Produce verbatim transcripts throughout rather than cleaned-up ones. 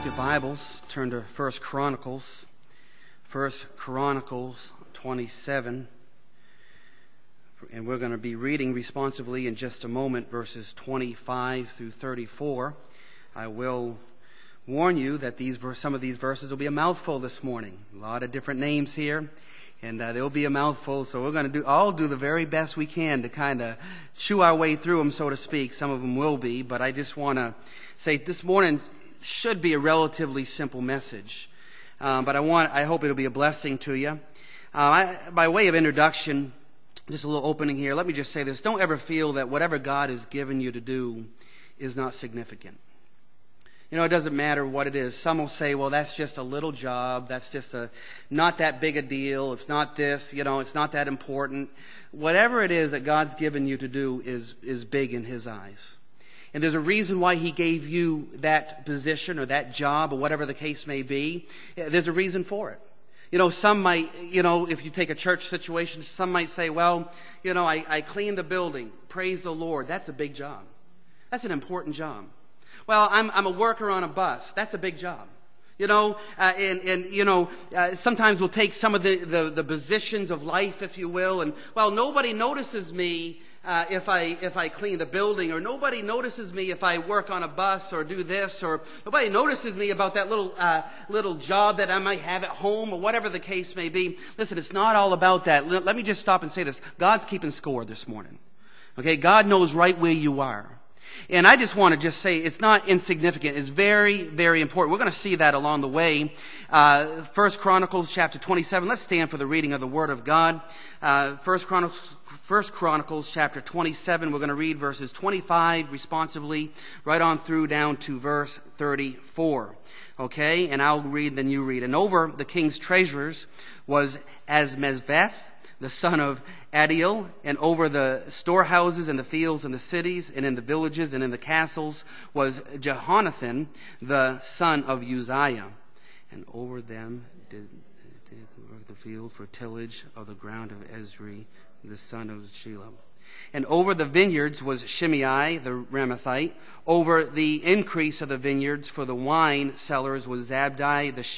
take your Bibles, turn to First Chronicles, First Chronicles twenty-seven, and we're going to be reading responsively in just a moment verses twenty-five through thirty-four. I will warn you that these some of these verses will be a mouthful this morning. A lot of different names here, and uh, there will be a mouthful, so we're going to do all do the very best we can to kind of chew our way through them, so to speak. Some of them will be, but I just want to say this morning should be a relatively simple message, um, but I want I hope it'll be a blessing to you. Uh, I, by way of introduction, just a little opening here, let me just say this. Don't ever feel that whatever God has given you to do is not significant. You know, it doesn't matter what it is. Some will say, well, that's just a little job. That's just a not that big a deal. It's not this, you know, it's not that important. Whatever it is that God's given you to do is, is big in His eyes. And there's a reason why He gave you that position or that job or whatever the case may be. There's a reason for it. You know, some might, you know, if you take a church situation, some might say, well, you know, I, I clean the building. Praise the Lord. That's a big job. That's an important job. Well, I'm, I'm a worker on a bus. That's a big job. You know, uh, and, and, you know, uh, sometimes we'll take some of the, the, the positions of life, if you will, and, well, nobody notices me uh, if I if I clean the building, or nobody notices me if I work on a bus or do this, or nobody notices me about that little uh, little job that I might have at home, or whatever the case may be. Listen, it's not all about that. Let, let me just stop and say this. God's keeping score this morning. Okay, God knows right where you are. And I just want to just say it's not insignificant. It's very, very important. We're going to see that along the way. Uh, First Chronicles chapter twenty-seven. Let's stand for the reading of the Word of God. Uh, First Chronicles, First Chronicles chapter twenty-seven. We're going to read verses twenty-five responsively, right on through down to verse thirty-four. Okay, and I'll read, then you read. And over the king's treasurers was Asmaveth, the son of Adiel, and over the storehouses and the fields and the cities and in the villages and in the castles was Jehonathan, the son of Uzziah. And over them did, did work the field for tillage of the ground of Ezri, the son of Shelah. And over the vineyards was Shimei the Ramathite. Over the increase of the vineyards for the wine cellars was Zabdi the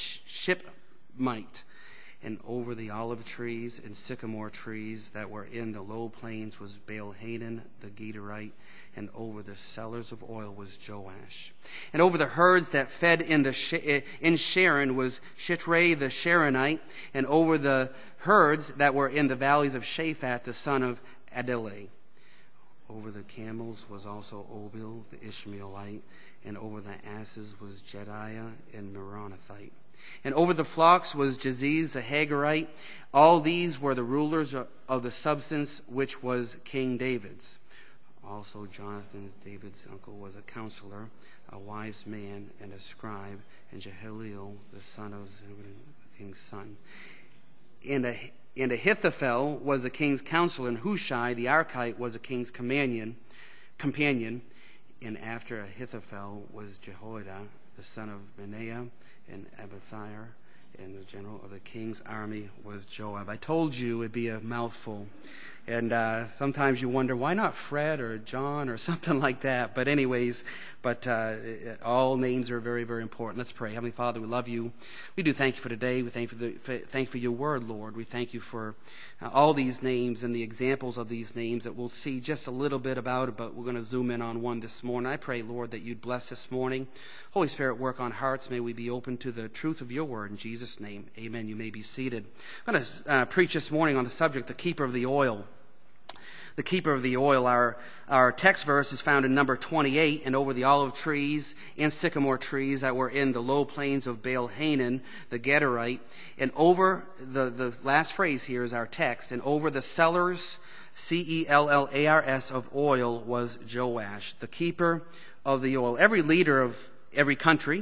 Shipmite. And over the olive trees and sycamore trees that were in the low plains was Baal-Hanan the Gederite. And over the cellars of oil was Joash. And over the herds that fed in the in Sharon was Shitrai the Sharonite. And over the herds that were in the valleys of Shaphat the son of Adilai. Over the camels was also Obil the Ishmaelite. And over the asses was Jediah and Meronothite. And over the flocks was Jaziz the Hagarite. All these were the rulers of the substance which was King David's. Also Jonathan, David's uncle, was a counselor, a wise man, and a scribe, and Jehaleel, the son of the king's son. And, a, and Ahithophel was the king's counselor, and Hushai the Archite was the king's companion. companion. And after Ahithophel was Jehoiada, the son of Benaiah, and Abiathar, and the general of the king's army was Joab. I told you it'd be a mouthful. And uh, sometimes you wonder, why not Fred or John or something like that? But anyways, but uh, all names are very, very important. Let's pray. Heavenly Father, we love you. We do thank you for today. We thank you for, the, for, thank you for your word, Lord. We thank you for uh, all these names and the examples of these names that we'll see just a little bit about it, but we're going to zoom in on one this morning. I pray, Lord, that you'd bless this morning. Holy Spirit, work on hearts. May we be open to the truth of your word. In Jesus' name, amen. You may be seated. I'm going to uh, preach this morning on the subject, the keeper of the oil. The keeper of the oil. Our, our text verse is found in number twenty-eight. And over the olive trees and sycamore trees that were in the low plains of Baal-Hanan, the Gederite. And over, the, the last phrase here is our text. And over the cellars, C E L L A R S, of oil was Joash, the keeper of the oil. Every leader of every country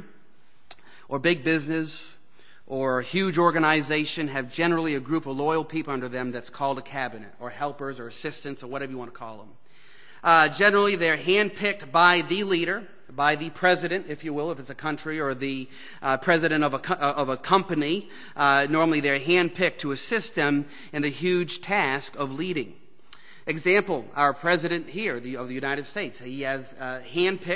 or big business or a huge organization have generally a group of loyal people under them that's called a cabinet, or helpers or assistants or whatever you want to call them. Uh, generally, they're handpicked by the leader, by the president, if you will, if it's a country, or the uh, president of a, co- of a company. Uh, normally, they're handpicked to assist them in the huge task of leading. Example, our president here the, of the United States, he has uh, handpicked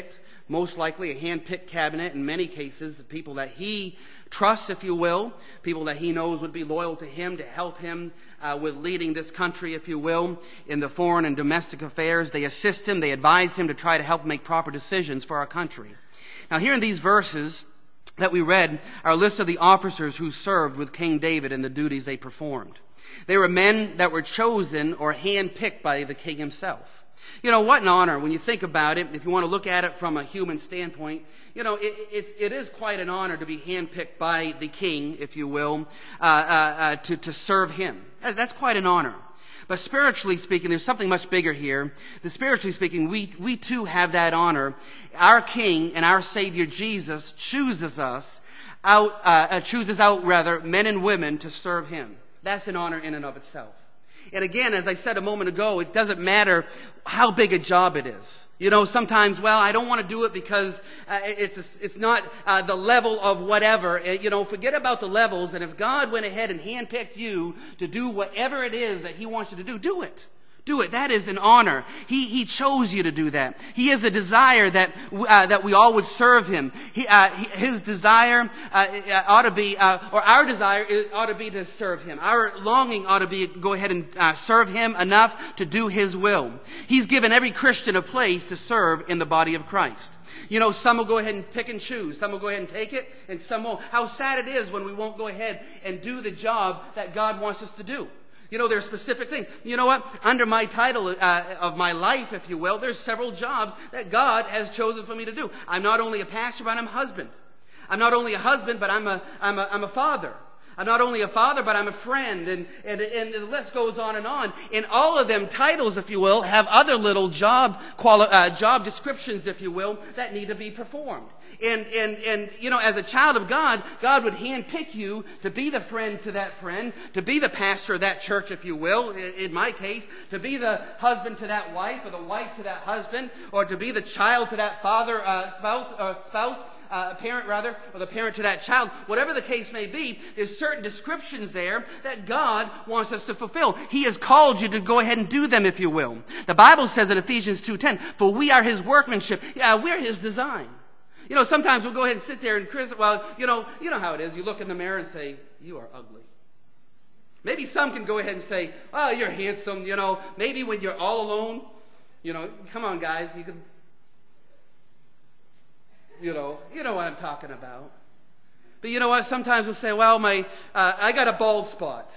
most likely a hand-picked cabinet in many cases, people that he trusts, if you will, people that he knows would be loyal to him to help him uh, with leading this country, if you will, in the foreign and domestic affairs. They assist him, they advise him to try to help make proper decisions for our country. Now here in these verses that we read are a list of the officers who served with King David and the duties they performed. They were men that were chosen or hand-picked by the king himself. You know, what an honor when you think about it. If you want to look at it from a human standpoint, you know, it, it's, it is quite an honor to be handpicked by the king, if you will, uh, uh, uh, to, to serve him. That's quite an honor. But spiritually speaking, there's something much bigger here. The spiritually speaking, we, we too have that honor. Our King and our Savior Jesus chooses us out, uh, chooses out rather, men and women to serve him. That's an honor in and of itself. And again, as I said a moment ago, it doesn't matter how big a job it is. You know, sometimes, well, I don't want to do it because uh, it's it's not uh, the level of whatever. Uh, you know, forget about the levels. And if God went ahead and handpicked you to do whatever it is that he wants you to do, do it. Do it. That is an honor. He He chose you to do that. He has a desire that uh, that we all would serve him. He, uh, his desire uh, ought to be, uh, or our desire is, ought to be to serve him. Our longing ought to be go ahead and uh, serve him enough to do his will. He's given every Christian a place to serve in the body of Christ. You know, some will go ahead and pick and choose. Some will go ahead and take it, and some won't. How sad it is when we won't go ahead and do the job that God wants us to do. You know, there are specific things. You know what? Under my title uh, of my life, if you will, there's several jobs that God has chosen for me to do. I'm not only a pastor, but I'm a husband. I'm not only a husband, but I'm a, I'm a, I'm a father. I'm not only a father, but I'm a friend, and, and, and the list goes on and on. And all of them titles, if you will, have other little job quali- uh, job descriptions, if you will, that need to be performed. And, and, and, you know, as a child of God, God would handpick you to be the friend to that friend, to be the pastor of that church, if you will, in my case, to be the husband to that wife, or the wife to that husband, or to be the child to that father, uh, spouse, uh, spouse. Uh, parent rather, or the parent to that child, whatever the case may be, there's certain descriptions there that God wants us to fulfill. He has called you to go ahead and do them, if you will. The Bible says in Ephesians two ten, for we are his workmanship. Yeah, we're his design. You know, sometimes we'll go ahead and sit there and Chris, well, you know, you know how it is. You look in the mirror and say, you are ugly. Maybe some can go ahead and say, oh, you're handsome. You know, maybe when you're all alone, you know, come on, guys, you can. You know, you know what I'm talking about. But you know what? Sometimes we'll say, well, my, uh, I got a bald spot.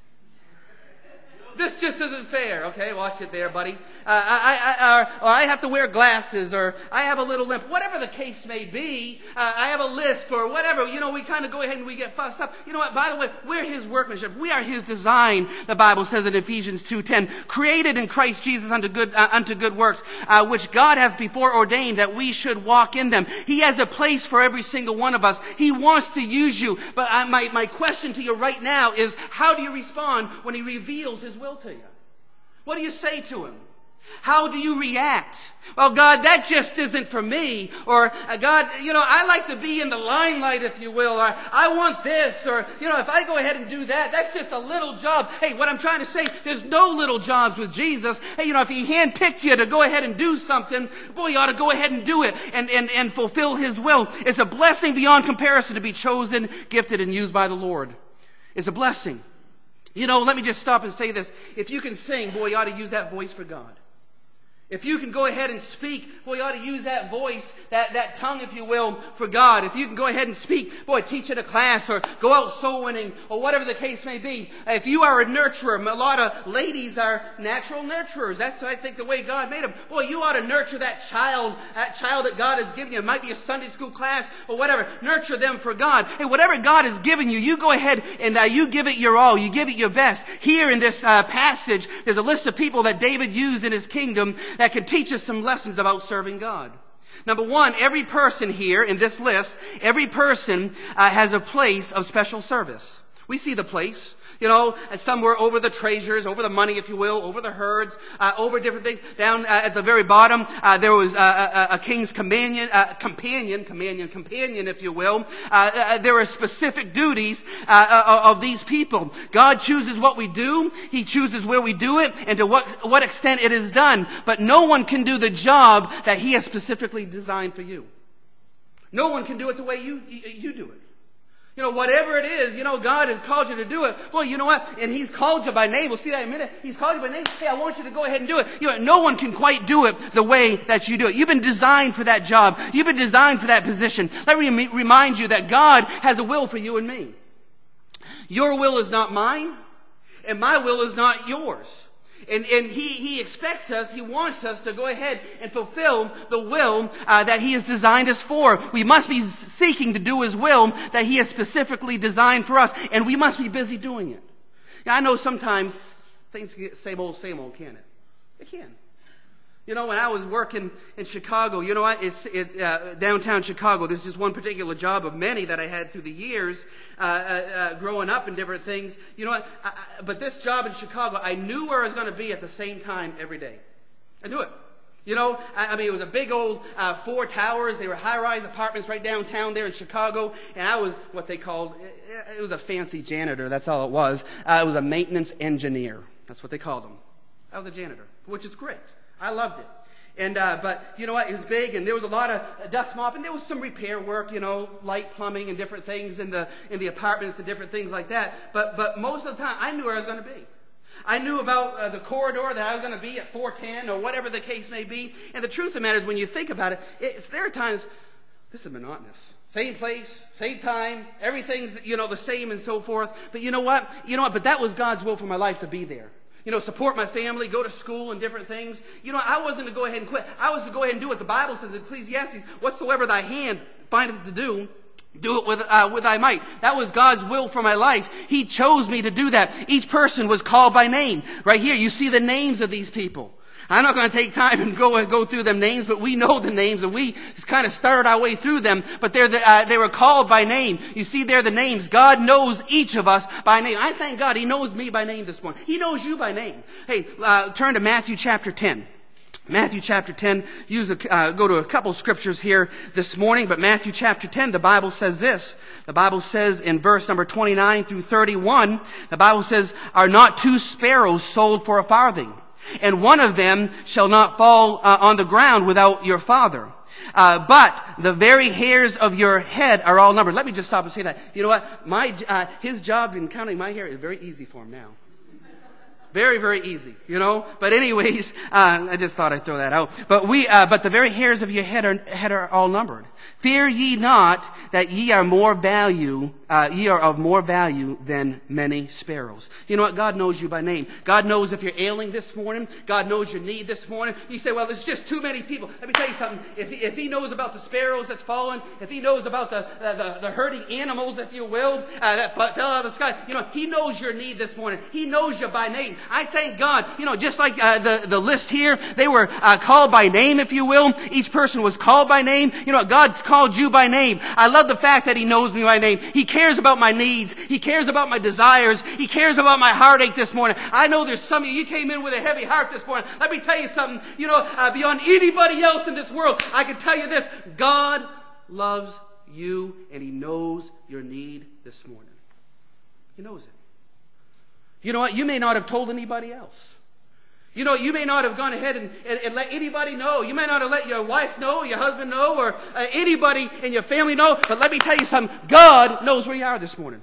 This just isn't fair. Okay, watch it there, buddy. Uh, I, I, or, or I have to wear glasses, or I have a little limp. Whatever the case may be, uh, I have a lisp, or whatever. You know, we kind of go ahead and we get fussed up. You know what? By the way, we're his workmanship. We are his design, the Bible says in Ephesians two ten, created in Christ Jesus unto good, uh, unto good works, uh, which God hath before ordained that we should walk in them. He has a place for every single one of us. He wants to use you. But uh, my, my question to you right now is, how do you respond when he reveals his will to you? What do you say to him? How do you react? Well, God, that just isn't for me. Or, uh, God, you know, I like to be in the limelight, if you will. Or, I want this. Or, you know, if I go ahead and do that, that's just a little job. Hey, what I'm trying to say, there's no little jobs with Jesus. Hey, you know, if he handpicked you to go ahead and do something, boy, you ought to go ahead and do it and, and, and fulfill his will. It's a blessing beyond comparison to be chosen, gifted, and used by the Lord. It's a blessing. You know, let me just stop and say this. If you can sing, boy, you ought to use that voice for God. If you can go ahead and speak, boy, you ought to use that voice, that, that tongue, if you will, for God. If you can go ahead and speak, boy, teach at a class or go out soul winning or whatever the case may be. If you are a nurturer, a lot of ladies are natural nurturers. That's, I think, the way God made them. Boy, you ought to nurture that child, that child that God has given you. It might be a Sunday school class or whatever. Nurture them for God. Hey, whatever God has given you, you go ahead and uh, you give it your all. You give it your best. Here in this uh, passage, there's a list of people that David used in his kingdom that can teach us some lessons about serving God. Number one, every person here in this list, every person uh, has a place of special service. We see the place. You know, somewhere over the treasures, over the money, if you will, over the herds, uh, over different things. Down uh, at the very bottom, uh, there was uh, a, a king's companion, uh, companion, companion, companion, if you will. Uh, uh, there are specific duties uh, uh, of these people. God chooses what we do. He chooses where we do it and to what, what extent it is done. But no one can do the job that He has specifically designed for you. No one can do it the way you, you, you do it. You know, whatever it is, you know, God has called you to do it. Well, you know what? And He's called you by name. We'll see that in a minute. He's called you by name. Hey, I want you to go ahead and do it. You know, no one can quite do it the way that you do it. You've been designed for that job. You've been designed for that position. Let me remind you that God has a will for you and me. Your will is not mine, and my will is not yours. And, and he, he expects us, He wants us to go ahead and fulfill the will uh, that He has designed us for. We must be seeking to do His will that He has specifically designed for us. And we must be busy doing it. Now, I know sometimes things get same old, same old, can it? It can. You know, when I was working in Chicago, you know what, it's it, uh, downtown Chicago, this is just one particular job of many that I had through the years, uh, uh, uh, growing up in different things. You know what, I, I, but this job in Chicago, I knew where I was going to be at the same time every day. I knew it. You know, I, I mean, it was a big old uh, four towers. They were high-rise apartments right downtown there in Chicago. And I was what they called, it, it was a fancy janitor, that's all it was. Uh, it was a maintenance engineer. That's what they called them. I was a janitor, which is great. I loved it. And, uh, but, you know what, it was big, and there was a lot of dust mop, and there was some repair work, you know, light plumbing and different things in the in the apartments and different things like that. But but most of the time, I knew where I was going to be. I knew about uh, the corridor that I was going to be at four ten or whatever the case may be. And the truth of the matter is, when you think about it, it's there are times, this is monotonous. Same place, same time, everything's, you know, the same and so forth. But you know what? You know what? But that was God's will for my life, to be there. You know, support my family, go to school and different things. You know, I wasn't to go ahead and quit. I was to go ahead and do what the Bible says in Ecclesiastes, whatsoever thy hand findeth to do, do it with, uh, with thy might. That was God's will for my life. He chose me to do that. Each person was called by name. Right here, you see the names of these people. I'm not going to take time and go and go through them names, but we know the names, and we just kind of started our way through them. But they're the, uh, they were called by name. You see there the names. God knows each of us by name. I thank God He knows me by name this morning. He knows you by name. Hey, uh, turn to Matthew chapter ten. Matthew chapter ten. Use a, uh, go to a couple scriptures here this morning, but Matthew chapter ten, the Bible says this. The Bible says in verse number twenty-nine through thirty-one, the Bible says, "Are not two sparrows sold for a farthing? And one of them shall not fall uh, on the ground without your Father. Uh, but the very hairs of your head are all numbered." Let me just stop and say that. You know what? My uh, his job in counting my hair is very easy for him now. Very, very easy, you know. But anyways, uh, I just thought I'd throw that out. But we, uh, but the very hairs of your head are, head are all numbered. Fear ye not that ye are more value, uh, ye are of more value than many sparrows. You know what? God knows you by name. God knows if you're ailing this morning. God knows your need this morning. You say, well, there's just too many people. Let me tell you something. If he, if he knows about the sparrows that's fallen, if He knows about the the, the, the hurting animals, if you will, uh, that fell out of the sky, you know, He knows your need this morning. He knows you by name. I thank God. You know, just like uh, the the list here, they were uh, called by name, if you will. Each person was called by name. You know, God's called you by name. I love the fact that He knows me by name. He cares about my needs. He cares about my desires. He cares about my heartache this morning. I know there's some of you, you came in with a heavy heart this morning. Let me tell you something. You know, uh, beyond anybody else in this world, I can tell you this. God loves you, and He knows your need this morning. He knows it. You know what? You may not have told anybody else. You know, you may not have gone ahead and, and, and let anybody know. You may not have let your wife know, your husband know, or uh, anybody in your family know. But let me tell you something. God knows where you are this morning.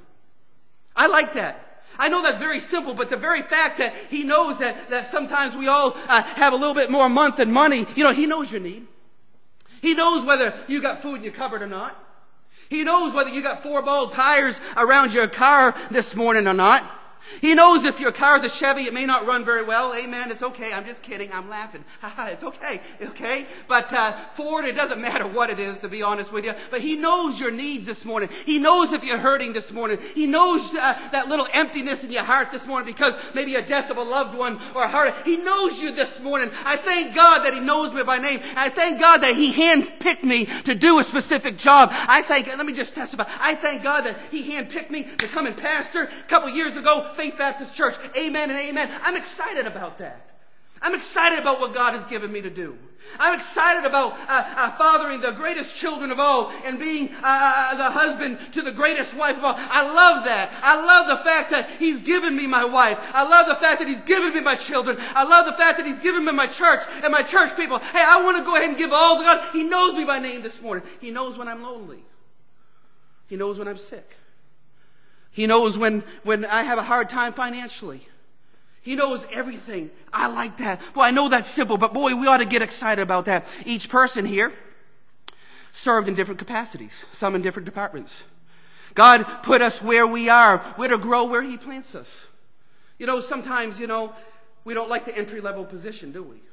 I like that. I know that's very simple, but the very fact that He knows that, that sometimes we all uh, have a little bit more a month than money, you know, He knows your need. He knows whether you got food in your cupboard or not. He knows whether you got four bald tires around your car this morning or not. He knows if your car's a Chevy, it may not run very well. Amen. It's okay. I'm just kidding. I'm laughing. It's okay. Okay. But uh, Ford, it doesn't matter what it is, to be honest with you. But He knows your needs this morning. He knows if you're hurting this morning. He knows uh, that little emptiness in your heart this morning because maybe a death of a loved one or a heart. He knows you this morning. I thank God that He knows me by name. I thank God that He handpicked me to do a specific job. I thank, let me just testify. I thank God that He handpicked me to come and pastor. A couple years ago, Faith Baptist Church. Amen and amen. I'm excited about that. I'm excited about what God has given me to do. I'm excited about uh, uh, fathering the greatest children of all and being uh, the husband to the greatest wife of all. I love that. I love the fact that He's given me my wife. I love the fact that He's given me my children. I love the fact that He's given me my church and my church people. Hey, I want to go ahead and give all to God. He knows me by name this morning. He knows when I'm lonely. He knows when I'm sick. He knows when, when I have a hard time financially. He knows everything. I like that. Boy, I know that's simple, but boy, we ought to get excited about that. Each person here served in different capacities, some in different departments. God put us where we are. We're to grow where He plants us. You know, sometimes, you know, we don't like the entry-level position, do we?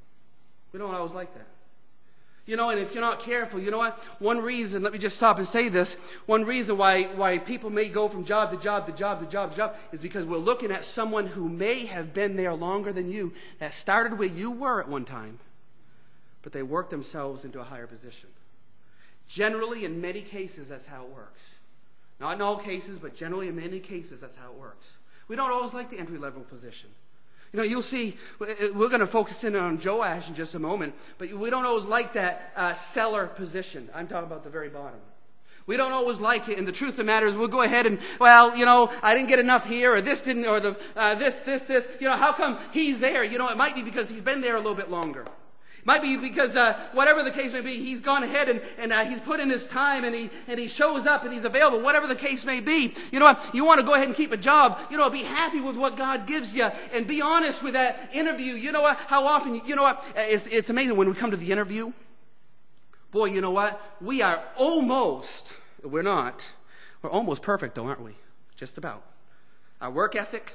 We don't always like that. You know, and if you're not careful, you know what? One reason, let me just stop and say this. One reason why, why people may go from job to job to job to job to job is because we're looking at someone who may have been there longer than you, that started where you were at one time, but they worked themselves into a higher position. Generally, in many cases, that's how it works. Not in all cases, but generally in many cases, that's how it works. We don't always like the entry-level position. You know, you'll see, we're going to focus in on Joash in just a moment, but we don't always like that uh, seller position. I'm talking about the very bottom. We don't always like it, and the truth of the matter is we'll go ahead and, well, you know, I didn't get enough here, or this didn't, or the uh, this, this, this. You know, how come he's there? You know, it might be because he's been there a little bit longer. It might be because uh, whatever the case may be, he's gone ahead and, and uh, he's put in his time and he and he shows up and he's available, whatever the case may be. You know what? You want to go ahead and keep a job. You know, be happy with what God gives you and be honest with that interview. You know what? How often, you know what? It's, it's amazing when we come to the interview. Boy, you know what? We are almost, we're not, we're almost perfect though, aren't we? Just about. Our work ethic,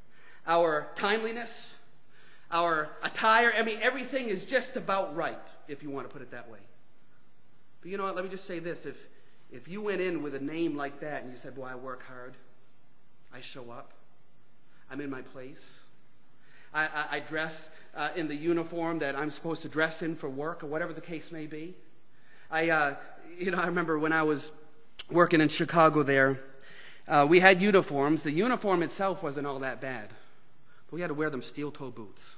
our timeliness, our attire, I mean, everything is just about right, if you want to put it that way. But you know what, let me just say this. If if you went in with a name like that and you said, boy, I work hard, I show up, I'm in my place, I, I, I dress uh, in the uniform that I'm supposed to dress in for work or whatever the case may be. I, uh, you know, I remember when I was working in Chicago there, uh, we had uniforms. The uniform itself wasn't all that bad. But we had to wear them steel-toe boots.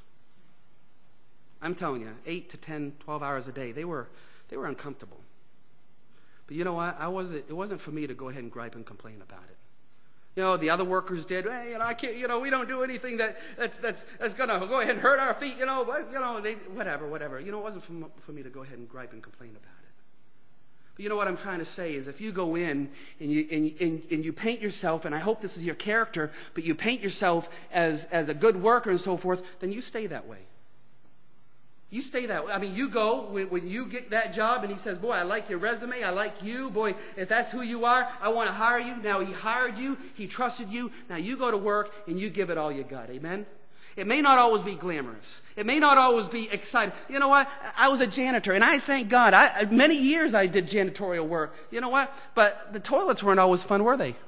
I'm telling you, eight to ten, twelve hours a day, they were they were uncomfortable. But you know what? I wasn't. It wasn't for me to go ahead and gripe and complain about it. You know, the other workers did. Hey, you know, I can't. You know, we don't do anything that that's that's that's gonna go ahead and hurt our feet. You know, but, you know, they whatever, whatever. You know, it wasn't for, for me to go ahead and gripe and complain about it. But you know what I'm trying to say is, if you go in and you and, and, and you paint yourself, and I hope this is your character, but you paint yourself as as a good worker and so forth, then you stay that way. You stay that way. I mean, you go, when, when you get that job and he says, boy, I like your resume, I like you, boy, if that's who you are, I want to hire you. Now he hired you, he trusted you, now you go to work and you give it all you got, amen? It may not always be glamorous. It may not always be exciting. You know what? I was a janitor, and I thank God. I, many years I did janitorial work. You know what? But the toilets weren't always fun, were they?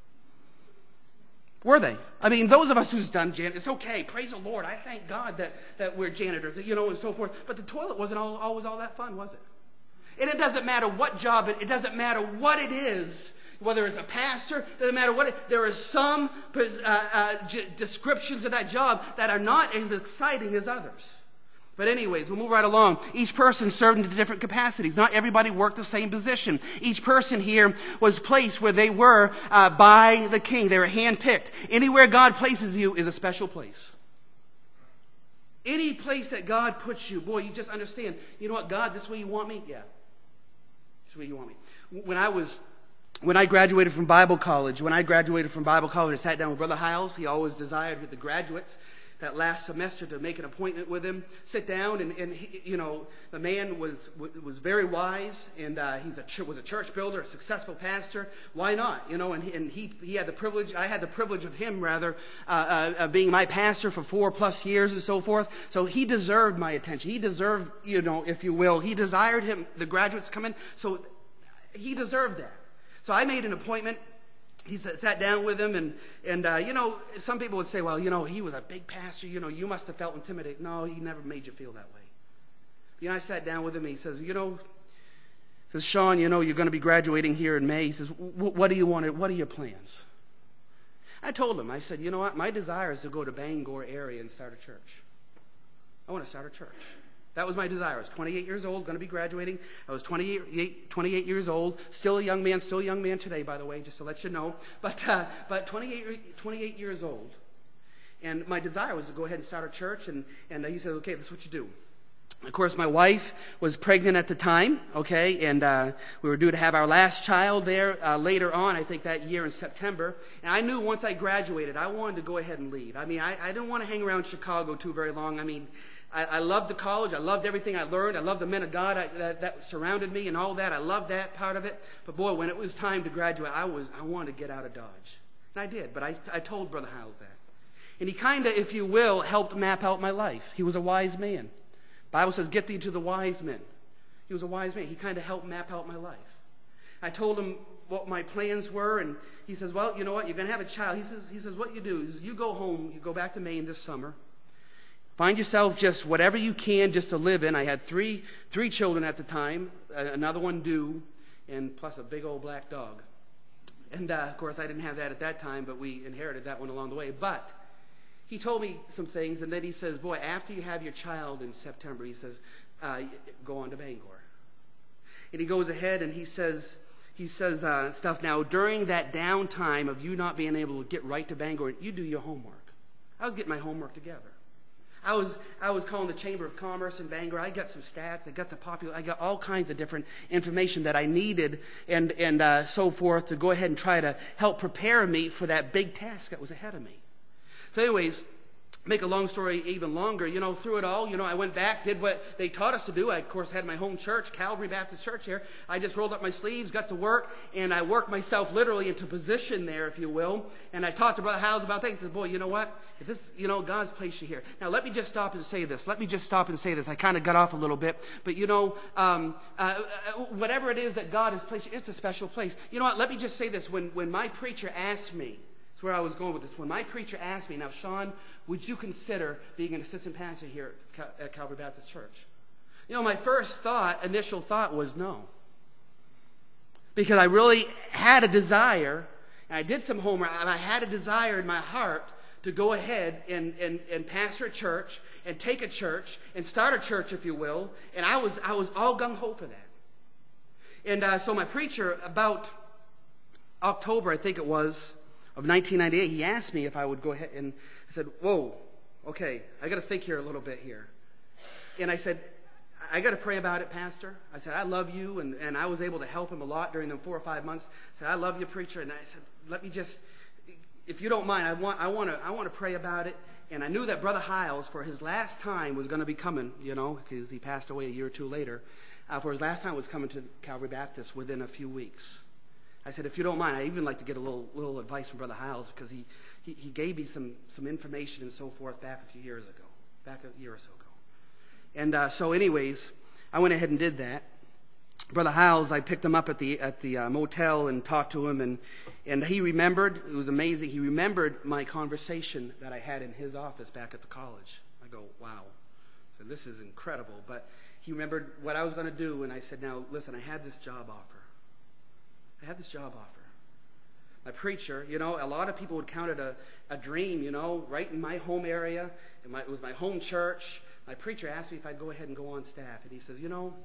Were they? I mean, those of us who's done janitor, it's okay. Praise the Lord. I thank God that, that we're janitors, you know, and so forth. But the toilet wasn't all, always all that fun, was it? And it doesn't matter what job, it, it doesn't matter what it is, whether it's a pastor, it doesn't matter what it, there are some uh, uh, j- descriptions of that job that are not as exciting as others. But anyways, we'll move right along. Each person served in different capacities. Not everybody worked the same position. Each person here was placed where they were uh, by the king. They were handpicked. Anywhere God places you is a special place. Any place that God puts you, boy, you just understand, you know what, God, this is where you want me? Yeah. This is where you want me. When I was, when I graduated from Bible college, when I graduated from Bible college, I sat down with Brother Hiles. He always desired with the graduates that last semester to make an appointment with him, sit down, and, and he, you know, the man was was very wise, and uh, he's a was a church builder, a successful pastor. Why not? You know, and he, and he he had the privilege. I had the privilege of him rather uh, uh, being my pastor for four plus years and so forth. So he deserved my attention. He deserved, you know, if you will, he desired him the graduates come in. So he deserved that. So I made an appointment. He sat down with him, and, and uh, you know, some people would say, well, you know, he was a big pastor. You know, you must have felt intimidated. No, he never made you feel that way. You know, I sat down with him, and he says, you know, he says, Sean, you know, you're going to be graduating here in May. He says, what do you want? What are your plans? I told him, I said, you know what? My desire is to go to Bangor area and start a church. I want to start a church. That was my desire. I was twenty-eight years old, going to be graduating. I was twenty-eight, twenty-eight years old, still a young man, still a young man today, by the way, just to let you know. But uh, but twenty-eight, twenty-eight years old. And my desire was to go ahead and start a church. And, and he said, okay, this is what you do. Of course, my wife was pregnant at the time, okay, and uh, we were due to have our last child there uh, later on, I think that year in September. And I knew once I graduated, I wanted to go ahead and leave. I mean, I, I didn't want to hang around Chicago too very long. I mean, I, I loved the college. I loved everything I learned. I loved the men of God I, that, that surrounded me and all that. I loved that part of it. But boy, when it was time to graduate, I was I wanted to get out of Dodge. And I did, but I, I told Brother Howells that. And he kind of, if you will, helped map out my life. He was a wise man. The Bible says, get thee to the wise men. He was a wise man. He kind of helped map out my life. I told him what my plans were, and he says, well, you know what, you're going to have a child. He says, he says, what you do is you go home, you go back to Maine this summer, find yourself just whatever you can just to live in. I had three three children at the time, another one due, and plus a big old black dog. And, uh, of course, I didn't have that at that time, but we inherited that one along the way. But he told me some things, and then he says, boy, after you have your child in September, he says, uh, go on to Bangor. And he goes ahead and he says, he says uh, stuff. Now, during that downtime of you not being able to get right to Bangor, you do your homework. I was getting my homework together. I was I was calling the Chamber of Commerce in Bangor. I got some stats. I got the popular. I got all kinds of different information that I needed and and uh, so forth to go ahead and try to help prepare me for that big task that was ahead of me. So, anyways, make a long story even longer, you know, through it all, you know, I went back, did what they taught us to do. I, of course, had my home church, Calvary Baptist Church here. I just rolled up my sleeves, got to work, and I worked myself literally into position there, if you will. And I talked to Brother Howells about things. He said, boy, you know what? If this, you know, God's placed you here. Now, let me just stop and say this. Let me just stop and say this. I kind of got off a little bit. But, you know, um, uh, whatever it is that God has placed you, it's a special place. You know what? Let me just say this. When, when my preacher asked me, that's where I was going with this. When my preacher asked me, now, Sean, would you consider being an assistant pastor here at, Cal- at Calvary Baptist Church? You know, my first thought, initial thought was no. Because I really had a desire, and I did some homework, and I had a desire in my heart to go ahead and, and, and pastor a church, and take a church, and start a church, if you will. And I was, I was all gung-ho for that. And uh, so my preacher, about October, I think it was, of nineteen ninety-eight, he asked me if I would go ahead, and I said, whoa, okay, I got to think here a little bit here. And I said, I got to pray about it, Pastor. I said, I love you, and, and I was able to help him a lot during them four or five months. I said, I love you, preacher. And I said, let me just, if you don't mind, I want I want to I want to pray about it. And I knew that Brother Howells, for his last time, was going to be coming, you know, because he passed away a year or two later. Uh, for his last time was coming to Calvary Baptist within a few weeks. I said, if you don't mind, I even like to get a little little advice from Brother Howells, because he, he, he gave me some, some information and so forth back a few years ago, back a year or so ago. And uh, so anyways, I went ahead and did that. Brother Howells, I picked him up at the at the uh, motel and talked to him, and, and he remembered, it was amazing, he remembered my conversation that I had in his office back at the college. I go, wow. So this is incredible. But he remembered what I was going to do, and I said, now listen, I had this job offer. I had this job offer. My preacher, you know, a lot of people would count it a, a dream, you know, right in my home area. And my, it was my home church. My preacher asked me if I'd go ahead and go on staff. And he says, you know,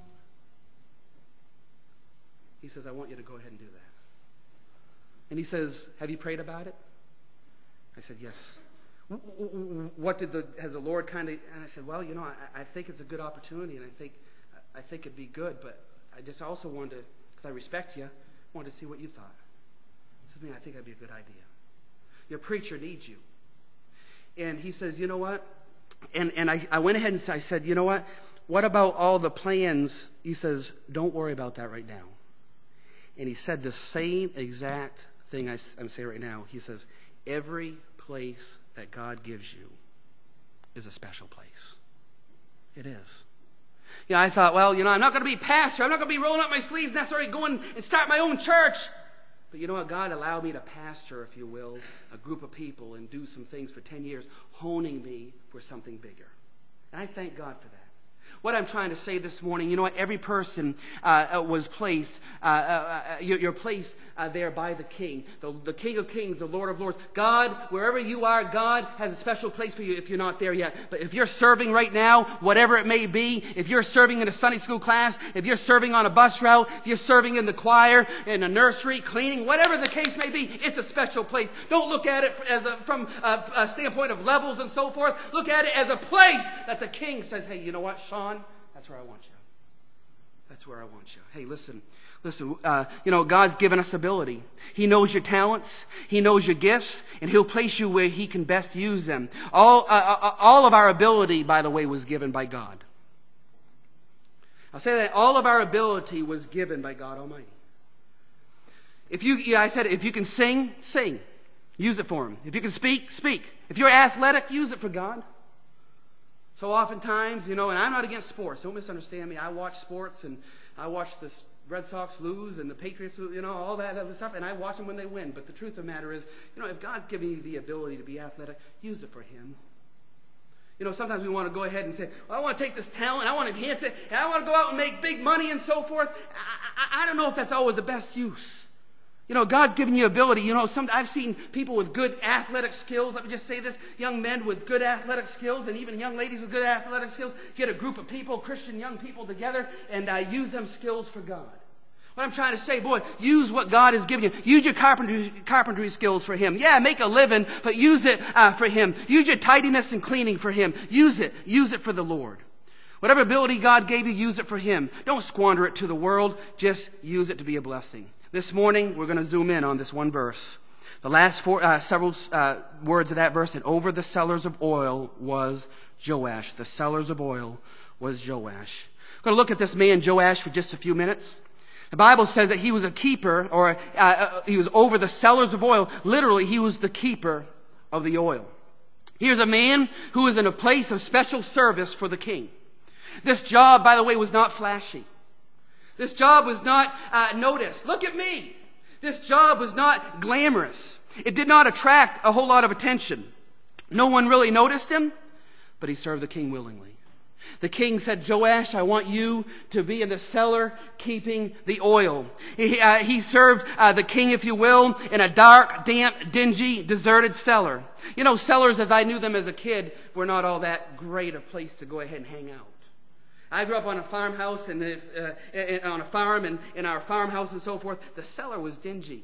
he says, I want you to go ahead and do that. And he says, have you prayed about it? I said, yes. What did the, has the Lord kind of, and I said, well, you know, I, I think it's a good opportunity, and I think, I think it'd be good, but I just also wanted to, because I respect you, wanted to see what you thought. He says, man, I think that'd be a good idea. Your preacher needs you. And he says, you know what? And and I, I went ahead and I said, you know what? What about all the plans? He says, don't worry about that right now. And he said the same exact thing I, I'm saying right now. He says, every place that God gives you is a special place. It is. You know, I thought, well, you know, I'm not going to be pastor. I'm not going to be rolling up my sleeves, necessarily going and start my own church. But you know what? God allowed me to pastor, if you will, a group of people and do some things for ten years, honing me for something bigger. And I thank God for that. What I'm trying to say this morning, you know what? Every person uh, was placed, uh, uh, you're, you're placed uh, there by the King, the, the King of Kings, the Lord of Lords. God, wherever you are, God has a special place for you if you're not there yet. But if you're serving right now, whatever it may be, if you're serving in a Sunday school class, if you're serving on a bus route, if you're serving in the choir, in a nursery, cleaning, whatever the case may be, it's a special place. Don't look at it as a, from a, a standpoint of levels and so forth. Look at it as a place that the King says, hey, you know what, Sean? That's where I want you. That's where I want you. Hey, listen, listen, uh, you know, God's given us ability. He knows your talents. He knows your gifts, and he'll place you where he can best use them. All, uh, uh, all of our ability, by the way, was given by God. I'll say that all of our ability was given by God Almighty. If you, yeah, I said, if you can sing, sing. Use it for him. If you can speak, speak. If you're athletic, use it for God. So oftentimes, you know, and I'm not against sports. Don't misunderstand me. I watch sports, and I watch the Red Sox lose and the Patriots, you know, all that other stuff, and I watch them when they win. But the truth of the matter is, you know, if God's giving you the ability to be athletic, use it for him. You know, sometimes we want to go ahead and say, well, I want to take this talent, I want to enhance it, and I want to go out and make big money and so forth. I, I, I don't know if that's always the best use. You know, God's given you ability. You know, some, I've seen people with good athletic skills. Let me just say this. Young men with good athletic skills, and even young ladies with good athletic skills, get a group of people, Christian young people together, and uh, use them skills for God. What I'm trying to say, boy, use what God has given you. Use your carpentry, carpentry skills for him. Yeah, make a living, but use it uh, for him. Use your tidiness and cleaning for him. Use it. Use it for the Lord. Whatever ability God gave you, use it for him. Don't squander it to the world. Just use it to be a blessing. This morning, we're going to zoom in on this one verse. The last four, uh, several uh, words of that verse, and over the sellers of oil was Joash. The sellers of oil was Joash. We're going to look at this man, Joash, for just a few minutes. The Bible says that he was a keeper, or uh, uh, he was over the sellers of oil. Literally, he was the keeper of the oil. Here's a man who is in a place of special service for the king. This job, by the way, was not flashy. This job was not uh, noticed. Look at me. This job was not glamorous. It did not attract a whole lot of attention. No one really noticed him, but he served the king willingly. The king said, Joash, I want you to be in the cellar keeping the oil. He, uh, he served uh, the king, if you will, in a dark, damp, dingy, deserted cellar. You know, cellars, as I knew them as a kid, were not all that great a place to go ahead and hang out. I grew up on a farmhouse and uh, on a farm, and in our farmhouse and so forth, the cellar was dingy.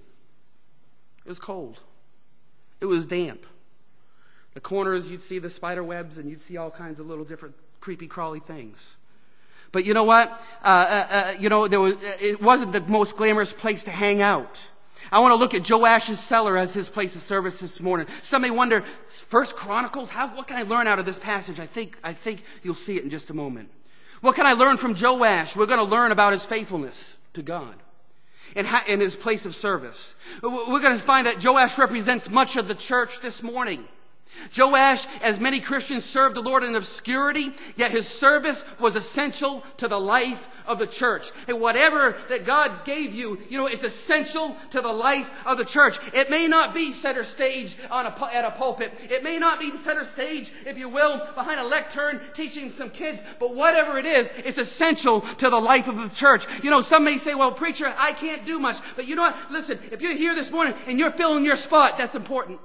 It was cold. It was damp. The corners, you'd see the spider webs, and you'd see all kinds of little different creepy crawly things. But you know what? Uh, uh, uh, you know, there was. It wasn't the most glamorous place to hang out. I want to look at Joash's cellar as his place of service this morning. Some may wonder, First Chronicles, how, what can I learn out of this passage? I think, I think you'll see it in just a moment. What can I learn from Joash? We're going to learn about his faithfulness to God and in his place of service. We're going to find that Joash represents much of the church this morning. Joash, as many Christians, served the Lord in obscurity, yet his service was essential to the life of the church. And whatever that God gave you, you know, it's essential to the life of the church. It may not be center stage on a, at a pulpit. It may not be center stage, if you will, behind a lectern teaching some kids. But whatever it is, it's essential to the life of the church. You know, some may say, well, preacher, I can't do much. But you know what? Listen, if you're here this morning and you're filling your spot, that's important.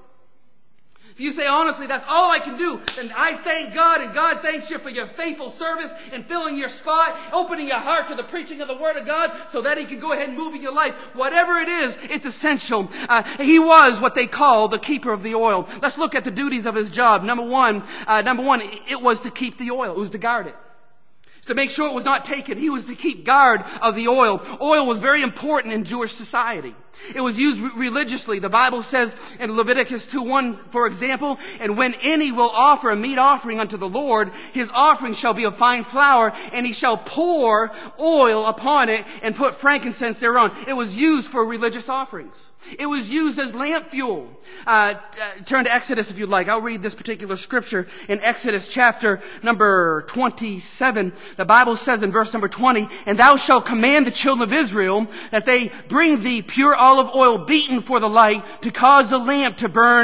If you say, honestly, that's all I can do, then I thank God, and God thanks you for your faithful service and filling your spot, opening your heart to the preaching of the Word of God so that he can go ahead and move in your life. Whatever it is, it's essential. Uh, he was what they call the keeper of the oil. Let's look at the duties of his job. Number one, uh, number one, it was to keep the oil. It was to guard it. To make sure it was not taken. He was to keep guard of the oil. Oil was very important in Jewish society. It was used re- religiously. The Bible says in Leviticus two one, for example, and when any will offer a meat offering unto the Lord, his offering shall be of fine flour, and he shall pour oil upon it and put frankincense thereon. It was used for religious offerings. It was used as lamp fuel. Uh, uh, turn to Exodus if you'd like. I'll read this particular scripture in Exodus chapter number twenty-seven. The Bible says in verse number twenty, and thou shalt command the children of Israel that they bring thee pure olive oil beaten for the light to cause the lamp to burn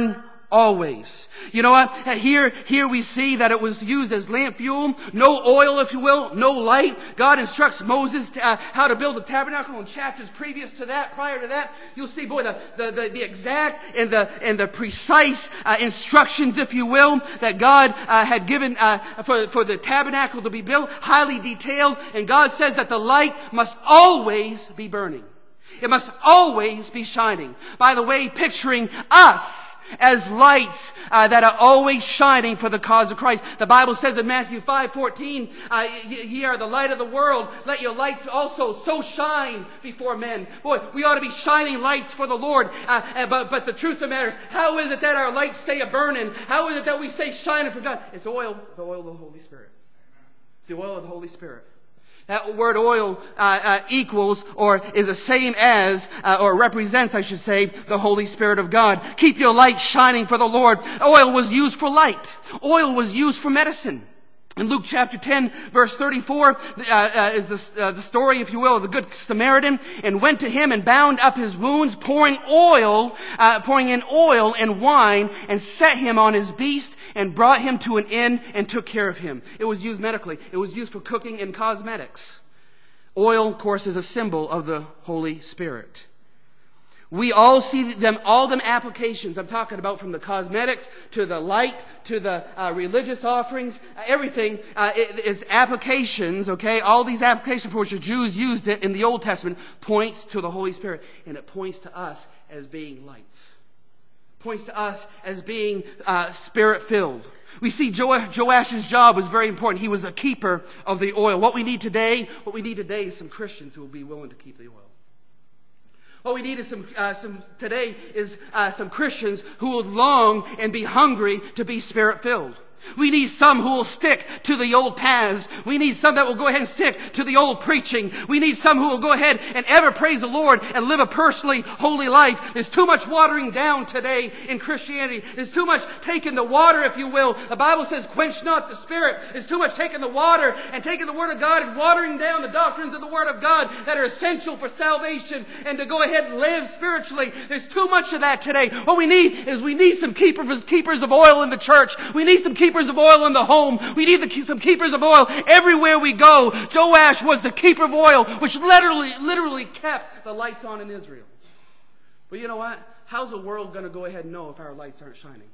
always. You know what? Here, here we see that it was used as lamp fuel. No oil, if you will. No light. God instructs Moses uh, how to build the tabernacle in chapters previous to that, prior to that. You'll see, boy, the, the, the, the exact and the, and the precise uh, instructions, if you will, that God uh, had given uh, for, for the tabernacle to be built. Highly detailed. And God says that the light must always be burning. It must always be shining. By the way, picturing us as lights uh, that are always shining for the cause of Christ. The Bible says in Matthew five fourteen, uh, ye are the light of the world. Let your lights also so shine before men. Boy, we ought to be shining lights for the Lord. Uh, but, but the truth of the matter is, how is it that our lights stay a-burning? How is it that we stay shining for God? It's oil, the oil of the Holy Spirit. It's the oil of the Holy Spirit. That word oil uh, uh, equals or is the same as uh, or represents, I should say, the Holy Spirit of God. Keep your light shining for the Lord. Oil was used for light. Oil was used for medicine. In Luke chapter ten, verse thirty-four, uh, uh, is the, uh, the story, if you will, of the good Samaritan, and went to him and bound up his wounds, pouring oil, uh, pouring in oil and wine, and set him on his beast, and brought him to an inn, and took care of him. It was used medically. It was used for cooking and cosmetics. Oil, of course, is a symbol of the Holy Spirit. We all see them, all them applications. I'm talking about from the cosmetics to the light to the uh, religious offerings. Uh, everything uh, is applications, okay? All these applications for which the Jews used it in the Old Testament points to the Holy Spirit. And it points to us as being lights. Points to us as being uh, Spirit-filled. We see jo- Joash's job was very important. He was a keeper of the oil. What we need today, what we need today is some Christians who will be willing to keep the oil. What we need is some, uh, some today is uh, some Christians who will long and be hungry to be Spirit-filled. We need some who will stick to the old paths. We need some that will go ahead and stick to the old preaching. We need some who will go ahead and ever praise the Lord and live a personally holy life. There's too much watering down today in Christianity. There's too much taking the water, if you will. The Bible says, quench not the Spirit. There's too much taking the water and taking the Word of God and watering down the doctrines of the Word of God that are essential for salvation and to go ahead and live spiritually. There's too much of that today. What we need is we need some keepers, keepers of oil in the church. We need some keepers of oil in the home. We need the, some keepers of oil everywhere we go. Joash was the keeper of oil, which literally, literally kept the lights on in Israel. But you know what? How's the world going to go ahead and know if our lights aren't shining?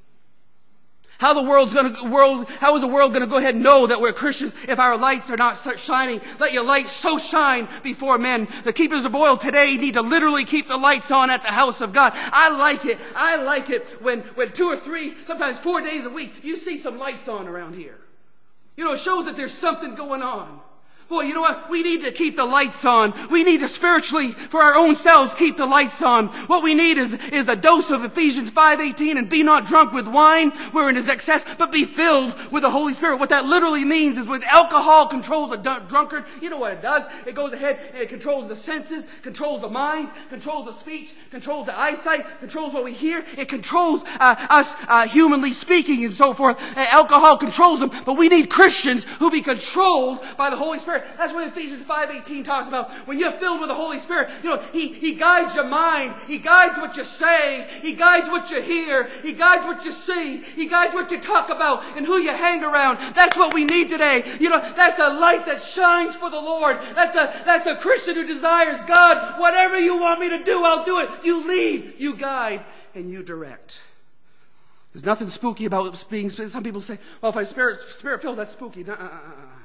How the world's going to world? How is the world going to go ahead and know that we're Christians if our lights are not shining? Let your lights so shine before men. The keepers of oil today need to literally keep the lights on at the house of God. I like it. I like it when when two or three, sometimes four days a week, you see some lights on around here. You know, it shows that there's something going on. Boy, you know what? We need to keep the lights on. We need to spiritually, for our own selves, keep the lights on. What we need is, is a dose of Ephesians five eighteen, and be not drunk with wine wherein is excess, but be filled with the Holy Spirit. What that literally means is when alcohol controls a drunkard, you know what it does? It goes ahead and it controls the senses, controls the minds, controls the speech, controls the eyesight, controls what we hear. It controls uh, us uh, humanly speaking and so forth. Uh, alcohol controls them, but we need Christians who be controlled by the Holy Spirit. That's what Ephesians five eighteen talks about. When you're filled with the Holy Spirit, you know, He, He guides your mind. He guides what you say. He guides what you hear. He guides what you see. He guides what you talk about and who you hang around. That's what we need today. You know, that's a light that shines for the Lord. That's a, that's a Christian who desires, God, whatever you want me to do, I'll do it. You lead, you guide, and you direct. There's nothing spooky about being, some people say, well, if I'm spirit, spirit-filled, that's spooky. Nuh-uh.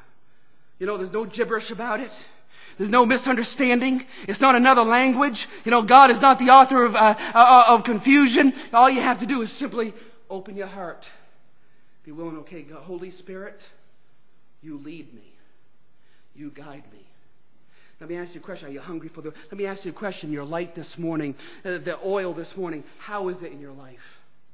You know, there's no gibberish about it. There's no misunderstanding. It's not another language. You know, God is not the author of, uh, uh, of confusion. All you have to do is simply open your heart. Be willing, okay, God, Holy Spirit, you lead me. You guide me. Let me ask you a question. Are you hungry for the... Let me ask you a question. Your light this morning, uh, the oil this morning, how is it in your life?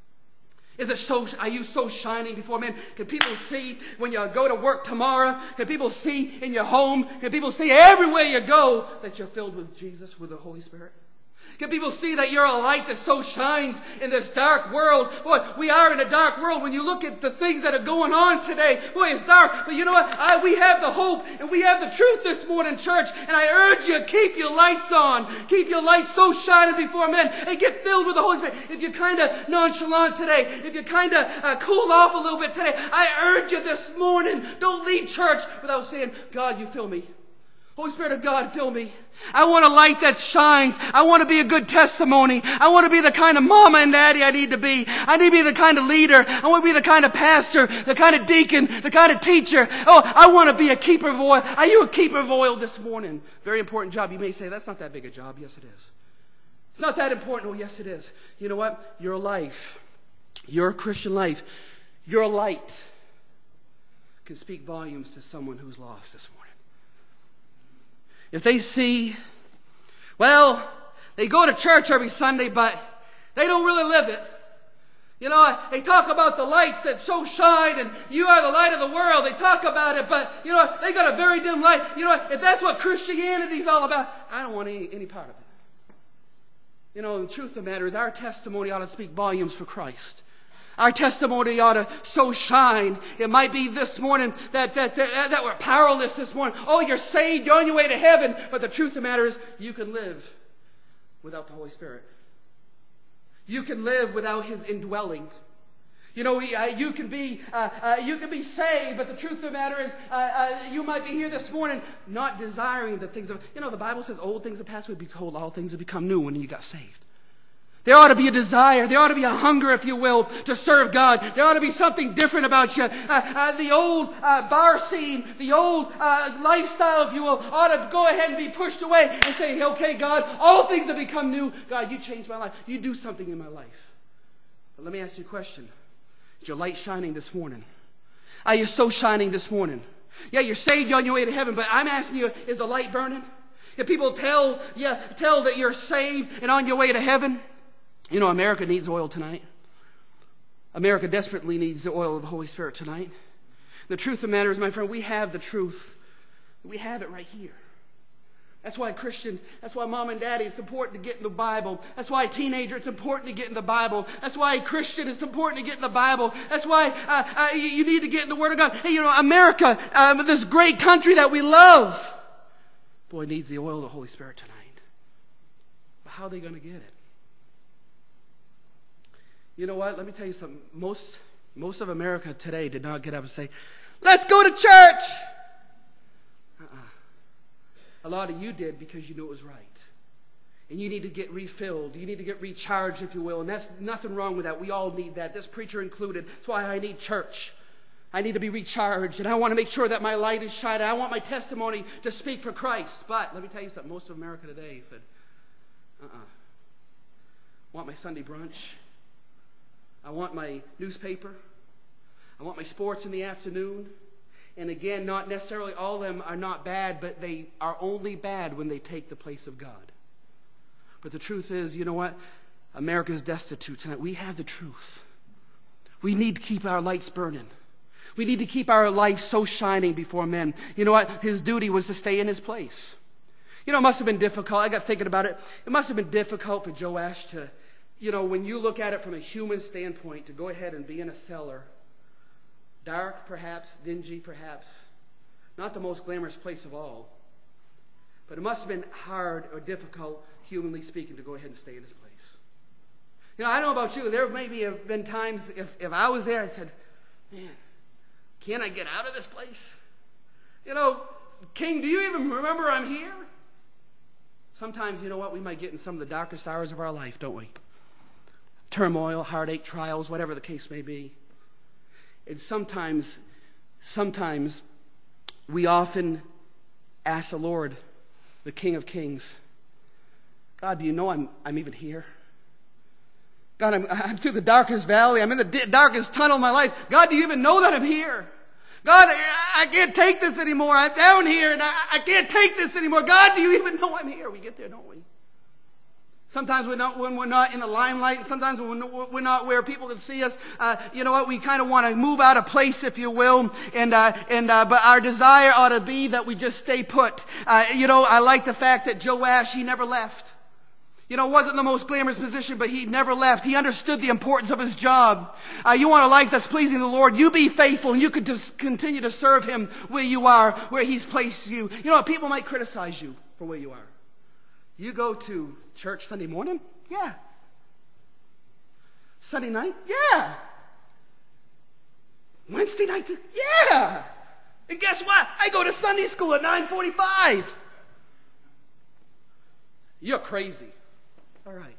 Is it so? Are you so shining before men? Can people see when you go to work tomorrow? Can people see in your home? Can people see everywhere you go that you're filled with Jesus, with the Holy Spirit? Can people see that you're a light that so shines in this dark world? Boy, we are in a dark world. When you look at the things that are going on today, boy, it's dark. But you know what? I, we have the hope and we have the truth this morning, church. And I urge you, keep your lights on. Keep your lights so shining before men and get filled with the Holy Spirit. If you're kind of nonchalant today, if you're kind of uh, cooled off a little bit today, I urge you this morning, don't leave church without saying, God, you fill me. Holy Spirit of God, fill me. I want a light that shines. I want to be a good testimony. I want to be the kind of mama and daddy I need to be. I need to be the kind of leader. I want to be the kind of pastor, the kind of deacon, the kind of teacher. Oh, I want to be a keeper of oil. Are you a keeper of oil this morning? Very important job. You may say, that's not that big a job. Yes, it is. It's not that important. Oh, yes, it is. You know what? Your life, your Christian life, your light can speak volumes to someone who's lost this morning. If they see, well, they go to church every Sunday, but they don't really live it. You know, they talk about the lights that so shine and you are the light of the world. They talk about it, but, you know, they got a very dim light. You know, if that's what Christianity is all about, I don't want any, any part of it. You know, the truth of the matter is our testimony ought to speak volumes for Christ. Our testimony ought to so shine. It might be this morning that, that, that, that we're powerless this morning. Oh, you're saved, you're on your way to heaven. But the truth of the matter is you can live without the Holy Spirit. You can live without His indwelling. You know, uh, you can be uh, uh, you can be saved, but the truth of the matter is uh, uh, you might be here this morning not desiring the things of, you know, the Bible says old things have passed away, behold, all things have become new when you got saved. There ought to be a desire. There ought to be a hunger, if you will, to serve God. There ought to be something different about you. Uh, uh, the old uh, bar scene, the old uh, lifestyle, if you will, ought to go ahead and be pushed away and say, okay, God, all things have become new. God, you changed my life. You do something in my life. But let me ask you a question. Is your light shining this morning? Are you so shining this morning? Yeah, you're saved, you're on your way to heaven, but I'm asking you, is the light burning? If people tell, yeah, tell that you're saved and on your way to heaven, you know, America needs oil tonight. America desperately needs the oil of the Holy Spirit tonight. The truth of the matter is, my friend, we have the truth. We have it right here. That's why Christian, that's why mom and daddy, it's important to get in the Bible. That's why teenager, it's important to get in the Bible. That's why Christian, it's important to get in the Bible. That's why uh, uh, you, you need to get in the Word of God. Hey, you know, America, um, this great country that we love, boy, needs the oil of the Holy Spirit tonight. But how are they going to get it? You know what? Let me tell you something. Most, most of America today did not get up and say, let's go to church. Uh-uh. A lot of you did because you knew it was right. And you need to get refilled. You need to get recharged, if you will. And that's nothing wrong with that. We all need that. This preacher included. That's why I need church. I need to be recharged. And I want to make sure that my light is shining. I want my testimony to speak for Christ. But let me tell you something. Most of America today said, uh-uh. I want my Sunday brunch. I want my newspaper. I want my sports in the afternoon. And again, not necessarily all of them are not bad, but they are only bad when they take the place of God. But the truth is, you know what? America is destitute tonight. We have the truth. We need to keep our lights burning. We need to keep our life so shining before men. You know what? His duty was to stay in his place. You know, it must have been difficult. I got thinking about it. It must have been difficult for Joash to, you know, when you look at it from a human standpoint, to go ahead and be in a cellar, dark perhaps, dingy perhaps, not the most glamorous place of all, but it must have been hard or difficult, humanly speaking, to go ahead and stay in this place. You know, I don't know about you, there maybe have been times, if, if I was there, I said, man, can't I get out of this place? You know, King, do you even remember I'm here? Sometimes, you know what, we might get in some of the darkest hours of our life, don't we? Turmoil, heartache, trials, whatever the case may be. And sometimes, sometimes we often ask the Lord, the King of Kings, God, do you know I'm, I'm even here? God, I'm, I'm through the darkest valley. I'm in the d- darkest tunnel of my life. God, do you even know that I'm here? God, I, I can't take this anymore. I'm down here and I, I can't take this anymore. God, do you even know I'm here? We get there, don't we? Sometimes we're not, when we're not in the limelight, sometimes when we're not where people can see us, uh, you know what, we kind of want to move out of place, if you will, and uh, and uh, but our desire ought to be that we just stay put. Uh, you know, I like the fact that Joash, he never left. You know, wasn't the most glamorous position, but he never left. He understood the importance of his job. Uh, you want a life that's pleasing to the Lord, you be faithful, and you could just continue to serve him where you are, where he's placed you. You know what? People might criticize you for where you are. You go to church Sunday morning? Yeah. Sunday night? Yeah. Wednesday night? Too? Yeah. And guess what? I go to Sunday school at nine forty-five. You're crazy. All right.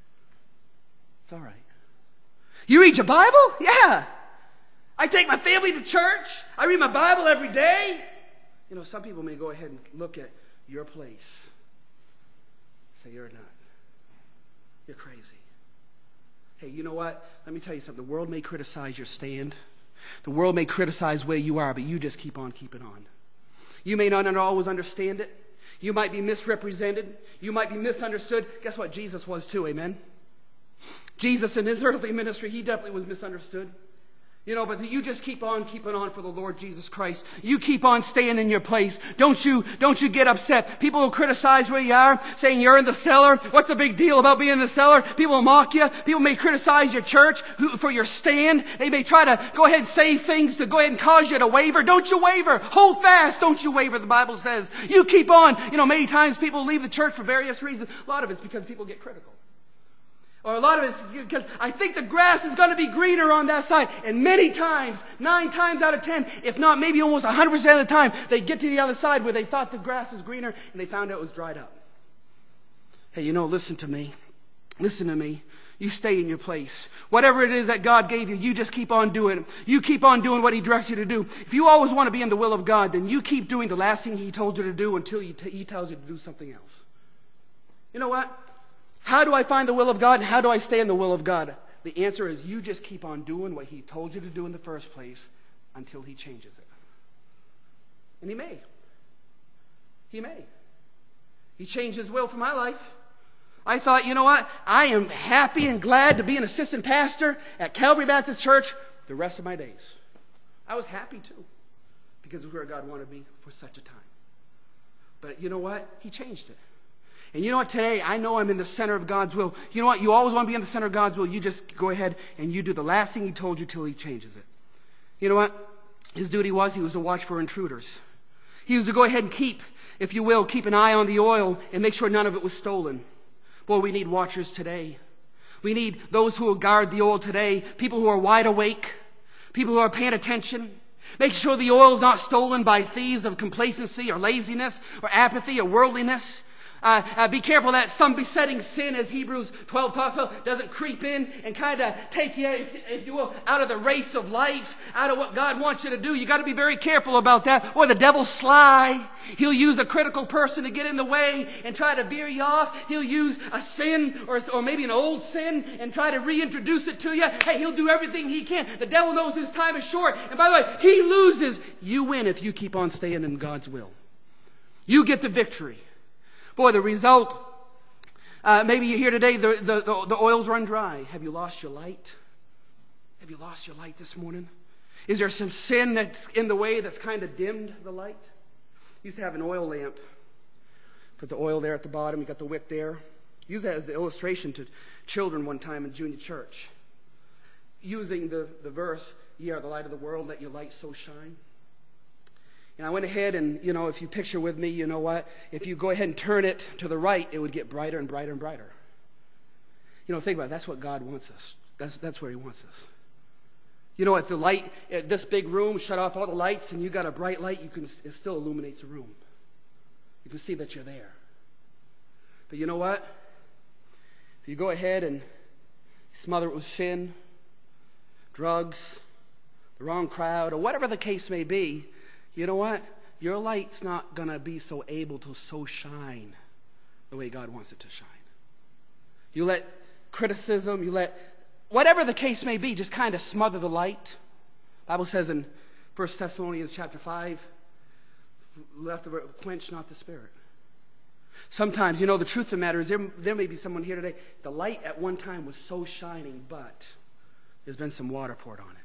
It's all right. You read your Bible? Yeah. I take my family to church. I read my Bible every day. You know, some people may go ahead and look at your place. Say, you're not. You're crazy. Hey, you know what? Let me tell you something. The world may criticize your stand. The world may criticize where you are, but you just keep on keeping on. You may not always understand it. You might be misrepresented. You might be misunderstood. Guess what? Jesus was too, amen? Jesus in his earthly ministry, he definitely was misunderstood. You know, but you just keep on keeping on for the Lord Jesus Christ. You keep on staying in your place. Don't you, don't you get upset. People will criticize where you are, saying you're in the cellar. What's the big deal about being in the cellar? People will mock you. People may criticize your church for your stand. They may try to go ahead and say things to go ahead and cause you to waver. Don't you waver. Hold fast. Don't you waver, the Bible says. You keep on. You know, many times people leave the church for various reasons. A lot of it's because people get critical. Or a lot of it's because I think the grass is going to be greener on that side. And many times, nine times out of ten, if not maybe almost one hundred percent of the time, they get to the other side where they thought the grass was greener and they found out it was dried up. Hey, you know, listen to me. Listen to me. You stay in your place. Whatever it is that God gave you, you just keep on doing it. You keep on doing what he directs you to do. If you always want to be in the will of God, then you keep doing the last thing he told you to do until he, t- he tells you to do something else. You know what? How do I find the will of God and how do I stay in the will of God? The answer is you just keep on doing what he told you to do in the first place until he changes it. And he may. He may. He changed his will for my life. I thought, you know what? I am happy and glad to be an assistant pastor at Calvary Baptist Church the rest of my days. I was happy too because of where God wanted me for such a time. But you know what? He changed it. And you know what, today, I know I'm in the center of God's will. You know what, you always want to be in the center of God's will. You just go ahead and you do the last thing he told you till he changes it. You know what? His duty was, he was to watch for intruders. He was to go ahead and keep, if you will, keep an eye on the oil and make sure none of it was stolen. Boy, we need watchers today. We need those who will guard the oil today, people who are wide awake, people who are paying attention. Make sure the oil is not stolen by thieves of complacency or laziness or apathy or worldliness. Uh, uh, be careful that some besetting sin, as Hebrews twelve talks about, doesn't creep in and kind of take you, if, if you will, out of the race of life, out of what God wants you to do. You got to be very careful about that. Or the devil's sly. He'll use a critical person to get in the way and try to veer you off. He'll use a sin or, or maybe an old sin and try to reintroduce it to you. Hey, he'll do everything he can. The devil knows his time is short. And by the way, he loses. You win if you keep on staying in God's will. You get the victory. Boy, the result, uh, maybe you hear today, the, the, the, the oil's run dry. Have you lost your light? Have you lost your light this morning? Is there some sin that's in the way that's kind of dimmed the light? Used to have an oil lamp. Put the oil there at the bottom. You got the wick there. Use that as an illustration to children one time in junior church. Using the, the verse, ye are the light of the world, let your light so shine. And I went ahead and, you know, if you picture with me, you know what? If you go ahead and turn it to the right, it would get brighter and brighter and brighter. You know, think about it. That's what God wants us. That's, that's where he wants us. You know, at the light, at this big room, shut off all the lights, and you got a bright light, you can, it still illuminates the room. You can see that you're there. But you know what? If you go ahead and smother it with sin, drugs, the wrong crowd, or whatever the case may be, you know what? Your light's not going to be so able to so shine the way God wants it to shine. You let criticism, you let whatever the case may be, just kind of smother the light. The Bible says in First Thessalonians chapter five, left of it, quench not the spirit. Sometimes, you know, the truth of the matter is there, there may be someone here today, the light at one time was so shining, but there's been some water poured on it.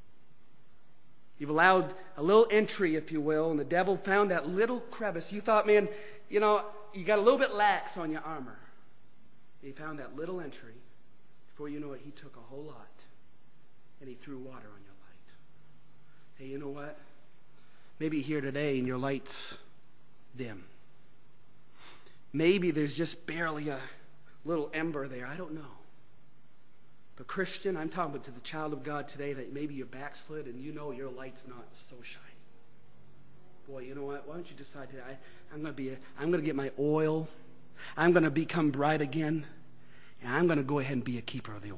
You've allowed a little entry, if you will, and the devil found that little crevice. You thought, man, you know, you got a little bit lax on your armor. He found that little entry. Before you know it, he took a whole lot and he threw water on your light. Hey, you know what? Maybe you're here today and your light's dim. Maybe there's just barely a little ember there. I don't know. But Christian, I'm talking to the child of God today that maybe you're backslid and you know your light's not so shiny. Boy, you know what? Why don't you decide today? I, I'm going to be. A, I'm going to get my oil. I'm going to become bright again, and I'm going to go ahead and be a keeper of the oil.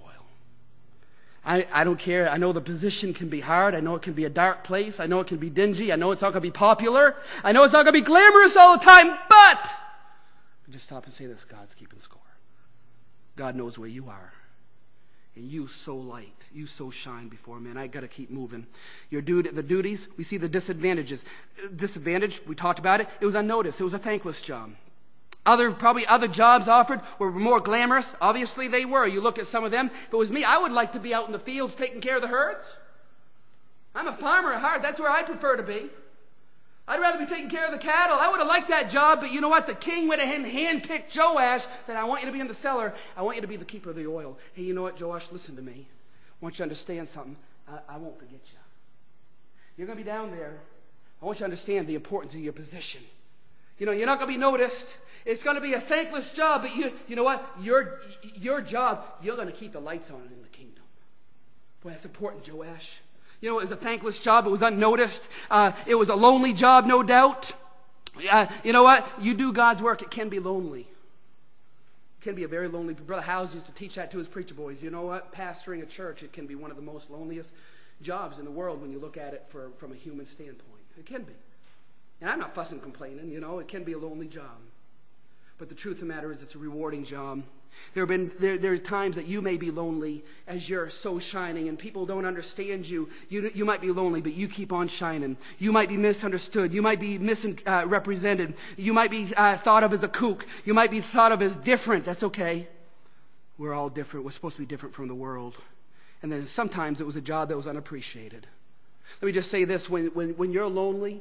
I, I don't care. I know the position can be hard. I know it can be a dark place. I know it can be dingy. I know it's not going to be popular. I know it's not going to be glamorous all the time, but just stop and say this: God's keeping score. God knows where you are. And you so light, you so shine before me. And I got to keep moving. Your duty, the duties, we see the disadvantages. Disadvantage, we talked about it. It was unnoticed. It was a thankless job. Other, probably other jobs offered were more glamorous. Obviously they were. You look at some of them. If it was me, I would like to be out in the fields taking care of the herds. I'm a farmer at heart. That's where I prefer to be. I'd rather be taking care of the cattle. I would have liked that job, but you know what? The king went ahead and handpicked Joash, said, I want you to be in the cellar. I want you to be the keeper of the oil. Hey, you know what, Joash? Listen to me. I want you to understand something. I, I won't forget you. You're going to be down there. I want you to understand the importance of your position. You know, you're not going to be noticed. It's going to be a thankless job, but you you know what? Your, your job, you're going to keep the lights on in the kingdom. Boy, that's important, Joash. You know, it was a thankless job. It was unnoticed. Uh, it was a lonely job, no doubt. Uh, you know what? You do God's work, it can be lonely. It can be a very lonely. Brother Howes used to teach that to his preacher boys. You know what? Pastoring a church, it can be one of the most loneliest jobs in the world when you look at it for, from a human standpoint. It can be. And I'm not fussing complaining, you know. It can be a lonely job. But the truth of the matter is it's a rewarding job. There have been there, there are times that you may be lonely as you're so shining and people don't understand you. You you might be lonely, but you keep on shining. You might be misunderstood. You might be misrepresented. Uh, you might be uh, thought of as a kook. You might be thought of as different. That's okay. We're all different. We're supposed to be different from the world. And then sometimes it was a job that was unappreciated. Let me just say this. When, when, when you're lonely,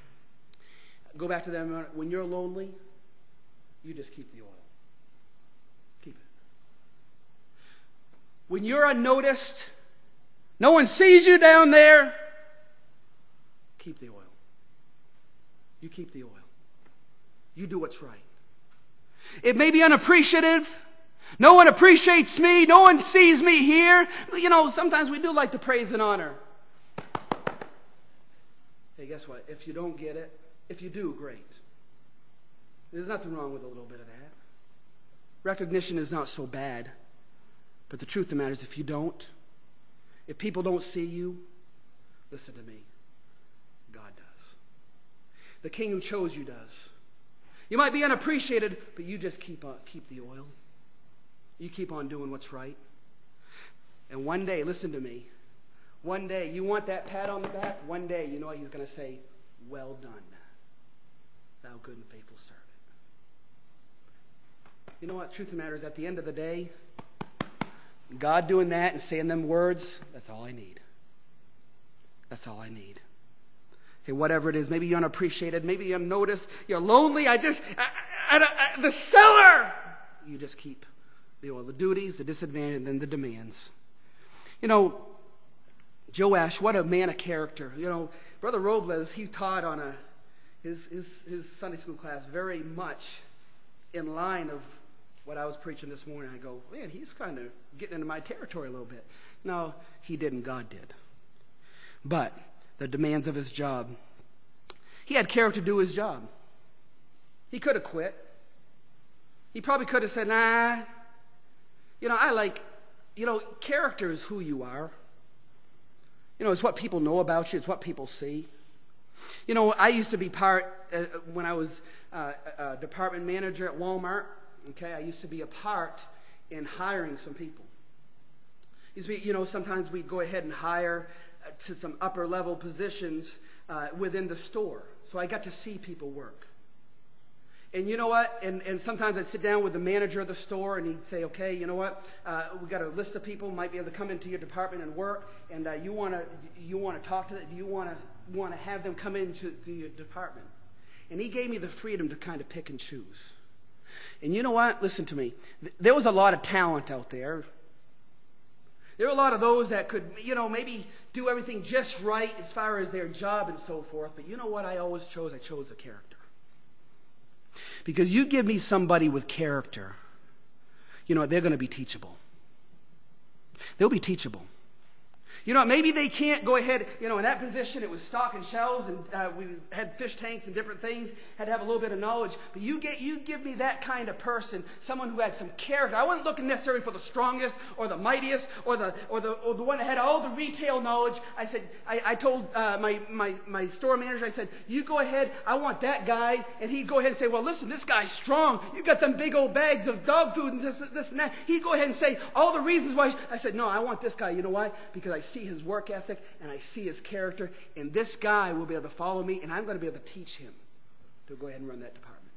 go back to them. When you're lonely, you just keep the oil. Keep it. When you're unnoticed, no one sees you down there, keep the oil. You keep the oil. You do what's right. It may be unappreciative. No one appreciates me. No one sees me here. You know, sometimes we do like to praise and honor. Hey, guess what? If you don't get it, if you do, great. There's nothing wrong with a little bit of that. Recognition is not so bad. But the truth of the matter is if you don't, if people don't see you, listen to me, God does. The king who chose you does. You might be unappreciated, but you just keep on, keep the oil. You keep on doing what's right. And one day, listen to me, one day, you want that pat on the back? One day, you know what he's going to say? Well done, thou good and faithful servant. You know what? Truth of the matter is, at the end of the day, God doing that and saying them words, that's all I need. That's all I need. Hey, whatever it is, maybe you're unappreciated, maybe you're unnoticed, you're lonely, I just, I, I, I, the cellar! You just keep the oil, the duties, the disadvantage, and then the demands. You know, Joash, what a man of character. You know, Brother Robles, he taught on a his, his, his Sunday school class very much in line of what I was preaching this morning. I go, man, he's kind of getting into my territory a little bit. No, he didn't. God did. But the demands of his job. He had character to do his job. He could have quit. He probably could have said, nah. You know, I like, you know, character is who you are. You know, it's what people know about you. It's what people see. You know, I used to be part, uh, when I was uh, a department manager at Walmart, okay, I used to be a part in hiring some people. Used to be, you know, sometimes we'd go ahead and hire uh, to some upper level positions uh, within the store. So I got to see people work. And you know what? And, and sometimes I'd sit down with the manager of the store and he'd say, okay, you know what? Uh, we got a list of people who might be able to come into your department and work, and uh, you want to you want to talk to them? Do you want to want to have them come into to your department? And he gave me the freedom to kind of pick and choose. And you know what? Listen to me. There was a lot of talent out there. There were a lot of those that could, you know, maybe do everything just right as far as their job and so forth. But you know what I always chose? I chose the character. Because you give me somebody with character, you know, they're going to be teachable. They'll be teachable. You know, maybe they can't go ahead, you know, in that position it was stocking shelves and uh, we had fish tanks and different things, had to have a little bit of knowledge. But you get, you give me that kind of person, someone who had some character. I wasn't looking necessarily for the strongest or the mightiest or the or the or the one that had all the retail knowledge. I said, I, I told uh, my, my, my store manager, I said, you go ahead, I want that guy. And he'd go ahead and say, well, listen, this guy's strong. You got them big old bags of dog food and this, this and that. He'd go ahead and say all the reasons why. I said, no, I want this guy. You know why? Because I see his work ethic and I see his character, and this guy will be able to follow me, and I'm going to be able to teach him to go ahead and run that department.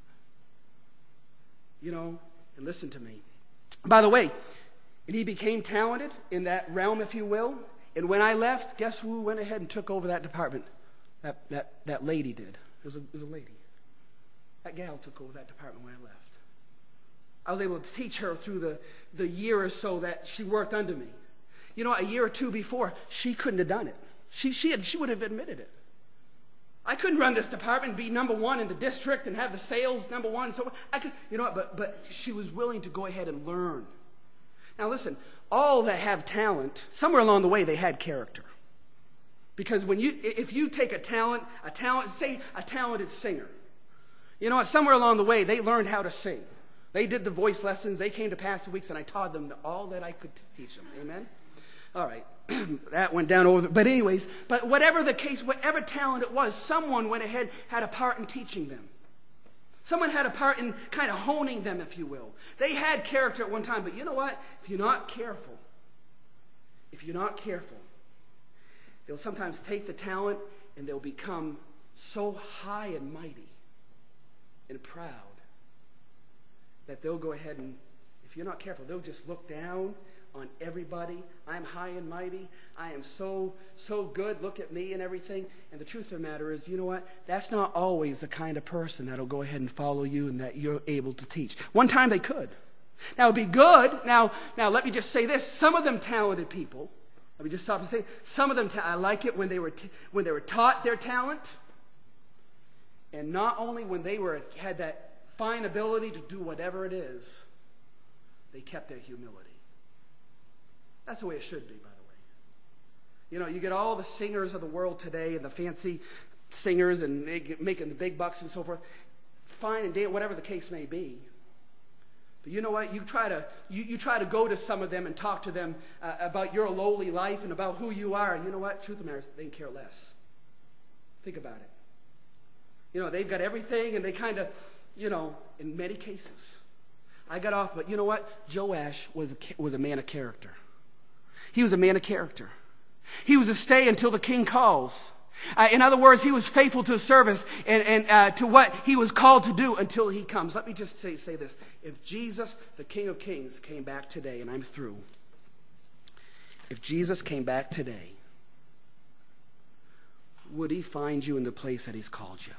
You know, and listen to me. By the way, and he became talented in that realm, if you will, and when I left, guess who went ahead and took over that department? That, that, that lady did. It was, a, it was a lady. That gal took over that department when I left. I was able to teach her through the, the year or so that she worked under me. You know, a year or two before, she couldn't have done it. She, she, had, she would have admitted it. I couldn't run this department and be number one in the district and have the sales number one. So I could, you know what, but, but she was willing to go ahead and learn. Now listen, all that have talent, somewhere along the way they had character. Because when you, if you take a talent, a talent, say a talented singer, you know what, somewhere along the way they learned how to sing. They did the voice lessons, they came to Pastor Weeks, and I taught them all that I could teach them. Amen? All right, that went down over. But anyways, but whatever the case, whatever talent it was, someone went ahead, had a part in teaching them. Someone had a part in kind of honing them, if you will. They had character at one time, but you know what? If you're not careful, if you're not careful, they'll sometimes take the talent and they'll become so high and mighty and proud that they'll go ahead and, if you're not careful, they'll just look down on everybody. I'm high and mighty. I am so, so good. Look at me and everything. And the truth of the matter is, you know what? That's not always the kind of person that'll go ahead and follow you and that you're able to teach. One time they could. Now, it'd be good. Now, now let me just say this. Some of them talented people, let me just stop and say, some of them, ta- I like it when they were t- when they were taught their talent, and not only when they were had that fine ability to do whatever it is, they kept their humility. That's the way it should be, by the way. You know, you get all the singers of the world today and the fancy singers and they get, making the big bucks and so forth. Fine and day, whatever the case may be. But you know what? You try to you, you try to go to some of them and talk to them uh, about your lowly life and about who you are. And you know what? Truth of the matter is, they can care less. Think about it. You know, they've got everything and they kind of, you know, in many cases. I got off, but you know what? Joash was a, was a man of character. He was a man of character. He was to stay until the king calls. Uh, in other words, he was faithful to his service and, and uh, to what he was called to do until he comes. Let me just say, say this. If Jesus, the King of Kings, came back today, and I'm through. If Jesus came back today, would he find you in the place that he's called you?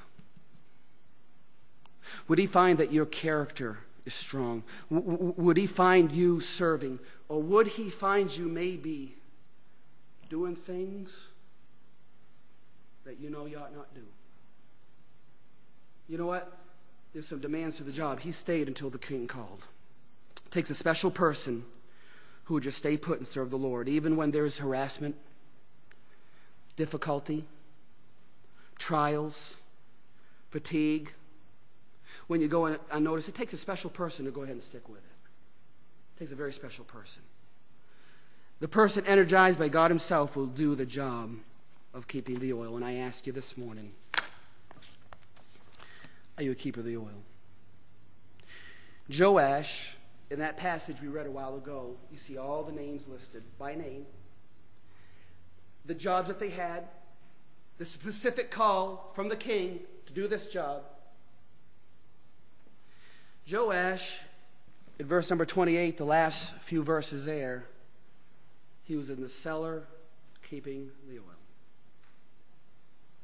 Would he find that your character is strong? W- w- would he find you serving? Or would he find you maybe doing things that you know you ought not do? You know what? There's some demands to the job. He stayed until the king called. It takes a special person who would just stay put and serve the Lord, even when there's harassment, difficulty, trials, fatigue. When you go unnoticed, it takes a special person to go ahead and stick with it. It takes a very special person. The person energized by God himself will do the job of keeping the oil. And I ask you this morning, are you a keeper of the oil? Joash, in that passage we read a while ago, you see all the names listed by name, the jobs that they had, the specific call from the king to do this job. Joash, in verse number twenty-eight, the last few verses there, he was in the cellar keeping the oil.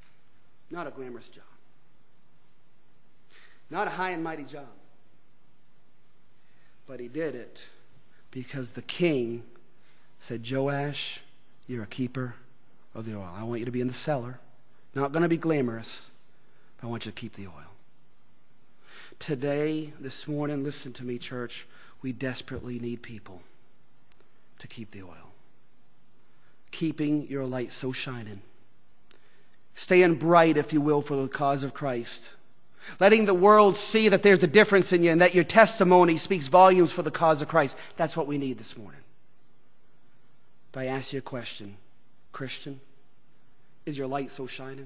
Not a glamorous job. Not a high and mighty job. But he did it because the king said, Joash, you're a keeper of the oil. I want you to be in the cellar. Not going to be glamorous, but I want you to keep the oil. Today, this morning, listen to me, church, we desperately need people to keep the oil. Keeping your light so shining. Staying bright, if you will, for the cause of Christ. Letting the world see that there's a difference in you and that your testimony speaks volumes for the cause of Christ. That's what we need this morning. But I ask you a question. Christian, is your light so shining?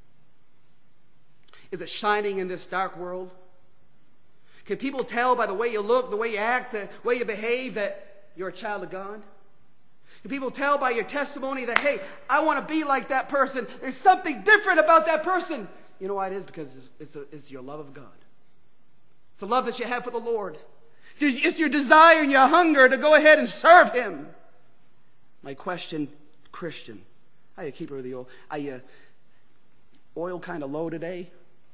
Is it shining in this dark world? Can people tell by the way you look, the way you act, the way you behave that you're a child of God? Can people tell by your testimony that, hey, I want to be like that person. There's something different about that person. You know why it is? Because it's, it's, a, it's your love of God. It's the love that you have for the Lord. It's your desire and your hunger to go ahead and serve Him. My question, Christian, are you a keeper of the oil? Are you oil kind of low today?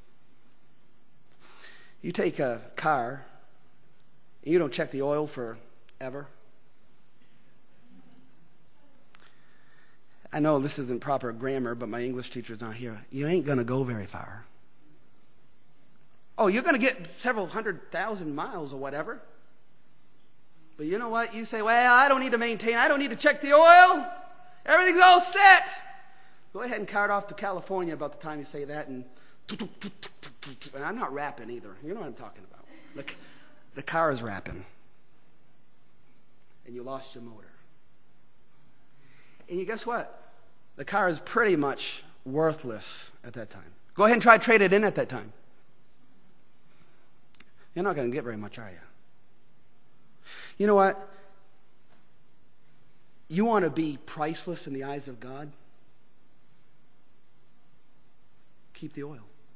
You take a car, and you don't check the oil forever. I know this isn't proper grammar, but my English teacher's not here. You ain't going to go very far. Oh, you're going to get several hundred thousand miles or whatever. But you know what? You say, well, I don't need to maintain. I don't need to check the oil. Everything's all set. Go ahead and cart off to California about the time you say that. And, and I'm not rapping either. You know what I'm talking about. The, the car is rapping. And you lost your motor. And you guess what? The car is pretty much worthless at that time. Go ahead and try to trade it in at that time. You're not going to get very much, are you? You know what? You want to be priceless in the eyes of God? Keep the oil.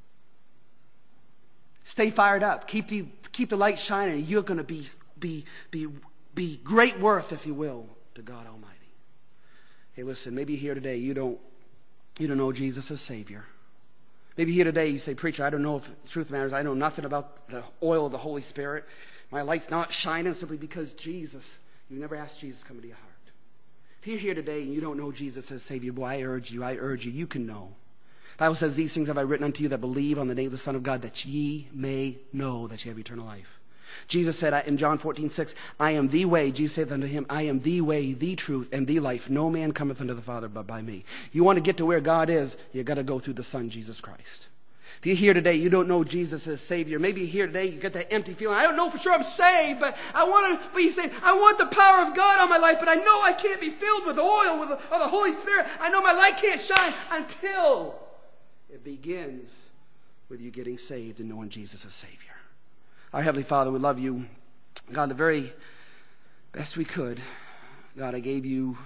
Stay fired up. Keep the, keep the light shining. You're going to be, be, be, be great worth, if you will, to God Almighty. Hey, listen, maybe here today you don't, you don't know Jesus as Savior. Maybe here today you say, preacher, I don't know if the truth matters. I know nothing about the oil of the Holy Spirit. My light's not shining simply because Jesus, you never asked Jesus to come into your heart. If you're here today and you don't know Jesus as Savior, boy, I urge you, I urge you, you can know. The Bible says, these things have I written unto you that believe on the name of the Son of God, that ye may know that ye have eternal life. Jesus said in John fourteen six, I am the way. Jesus said unto him, I am the way, the truth, and the life. No man cometh unto the Father but by me. You want to get to where God is, you got to go through the Son, Jesus Christ. If you're here today, you don't know Jesus as Savior. Maybe you're here today, you get that empty feeling. I don't know for sure I'm saved, but I want to be saved. I want the power of God on my life, but I know I can't be filled with oil with the, of the Holy Spirit. I know my light can't shine until it begins with you getting saved and knowing Jesus as Savior. Our Heavenly Father, we love you. God, the very best we could. God, I gave you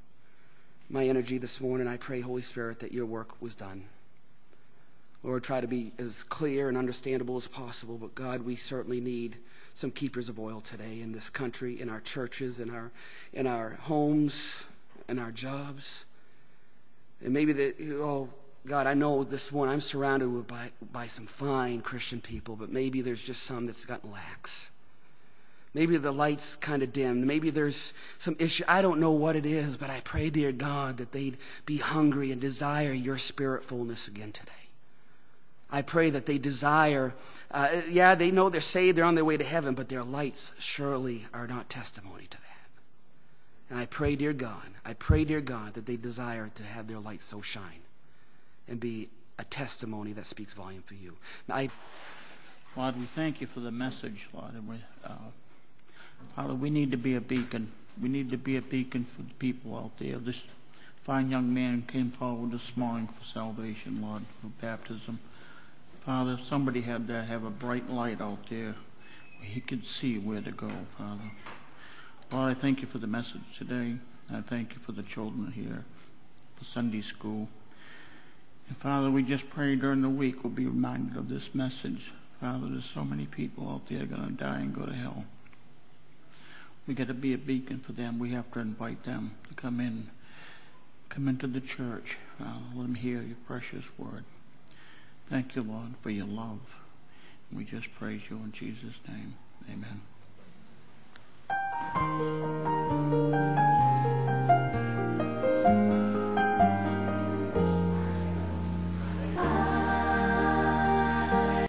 my energy this morning. I pray, Holy Spirit, that your work was done. Lord, try to be as clear and understandable as possible. But God, we certainly need some keepers of oil today in this country, in our churches, in our in our homes, in our jobs. And maybe that, oh, God, I know this morning I'm surrounded with by, by some fine Christian people, but maybe there's just some that's gotten lax. Maybe the light's kind of dimmed. Maybe there's some issue. I don't know what it is, but I pray, dear God, that they'd be hungry and desire your spirit fullness again today. I pray that they desire, uh, yeah, they know they're saved, they're on their way to heaven, but their lights surely are not testimony to that. And I pray, dear God, I pray, dear God, that they desire to have their light so shine and be a testimony that speaks volume for you. Now, I, Lord, we thank you for the message, Lord. And we, uh, Father, we need to be a beacon. We need to be a beacon for the people out there. This fine young man came forward this morning for salvation, Lord, for baptism. Father, somebody had to have a bright light out there where he could see where to go, Father. Lord, I thank you for the message today. I thank you for the children here, the Sunday school. And Father, we just pray during the week we'll be reminded of this message. Father, there's so many people out there going to die and go to hell. We got to be a beacon for them. We have to invite them to come in, come into the church. Father, let them hear your precious word. Thank you, Lord, for your love. We just praise you in Jesus' name. Amen.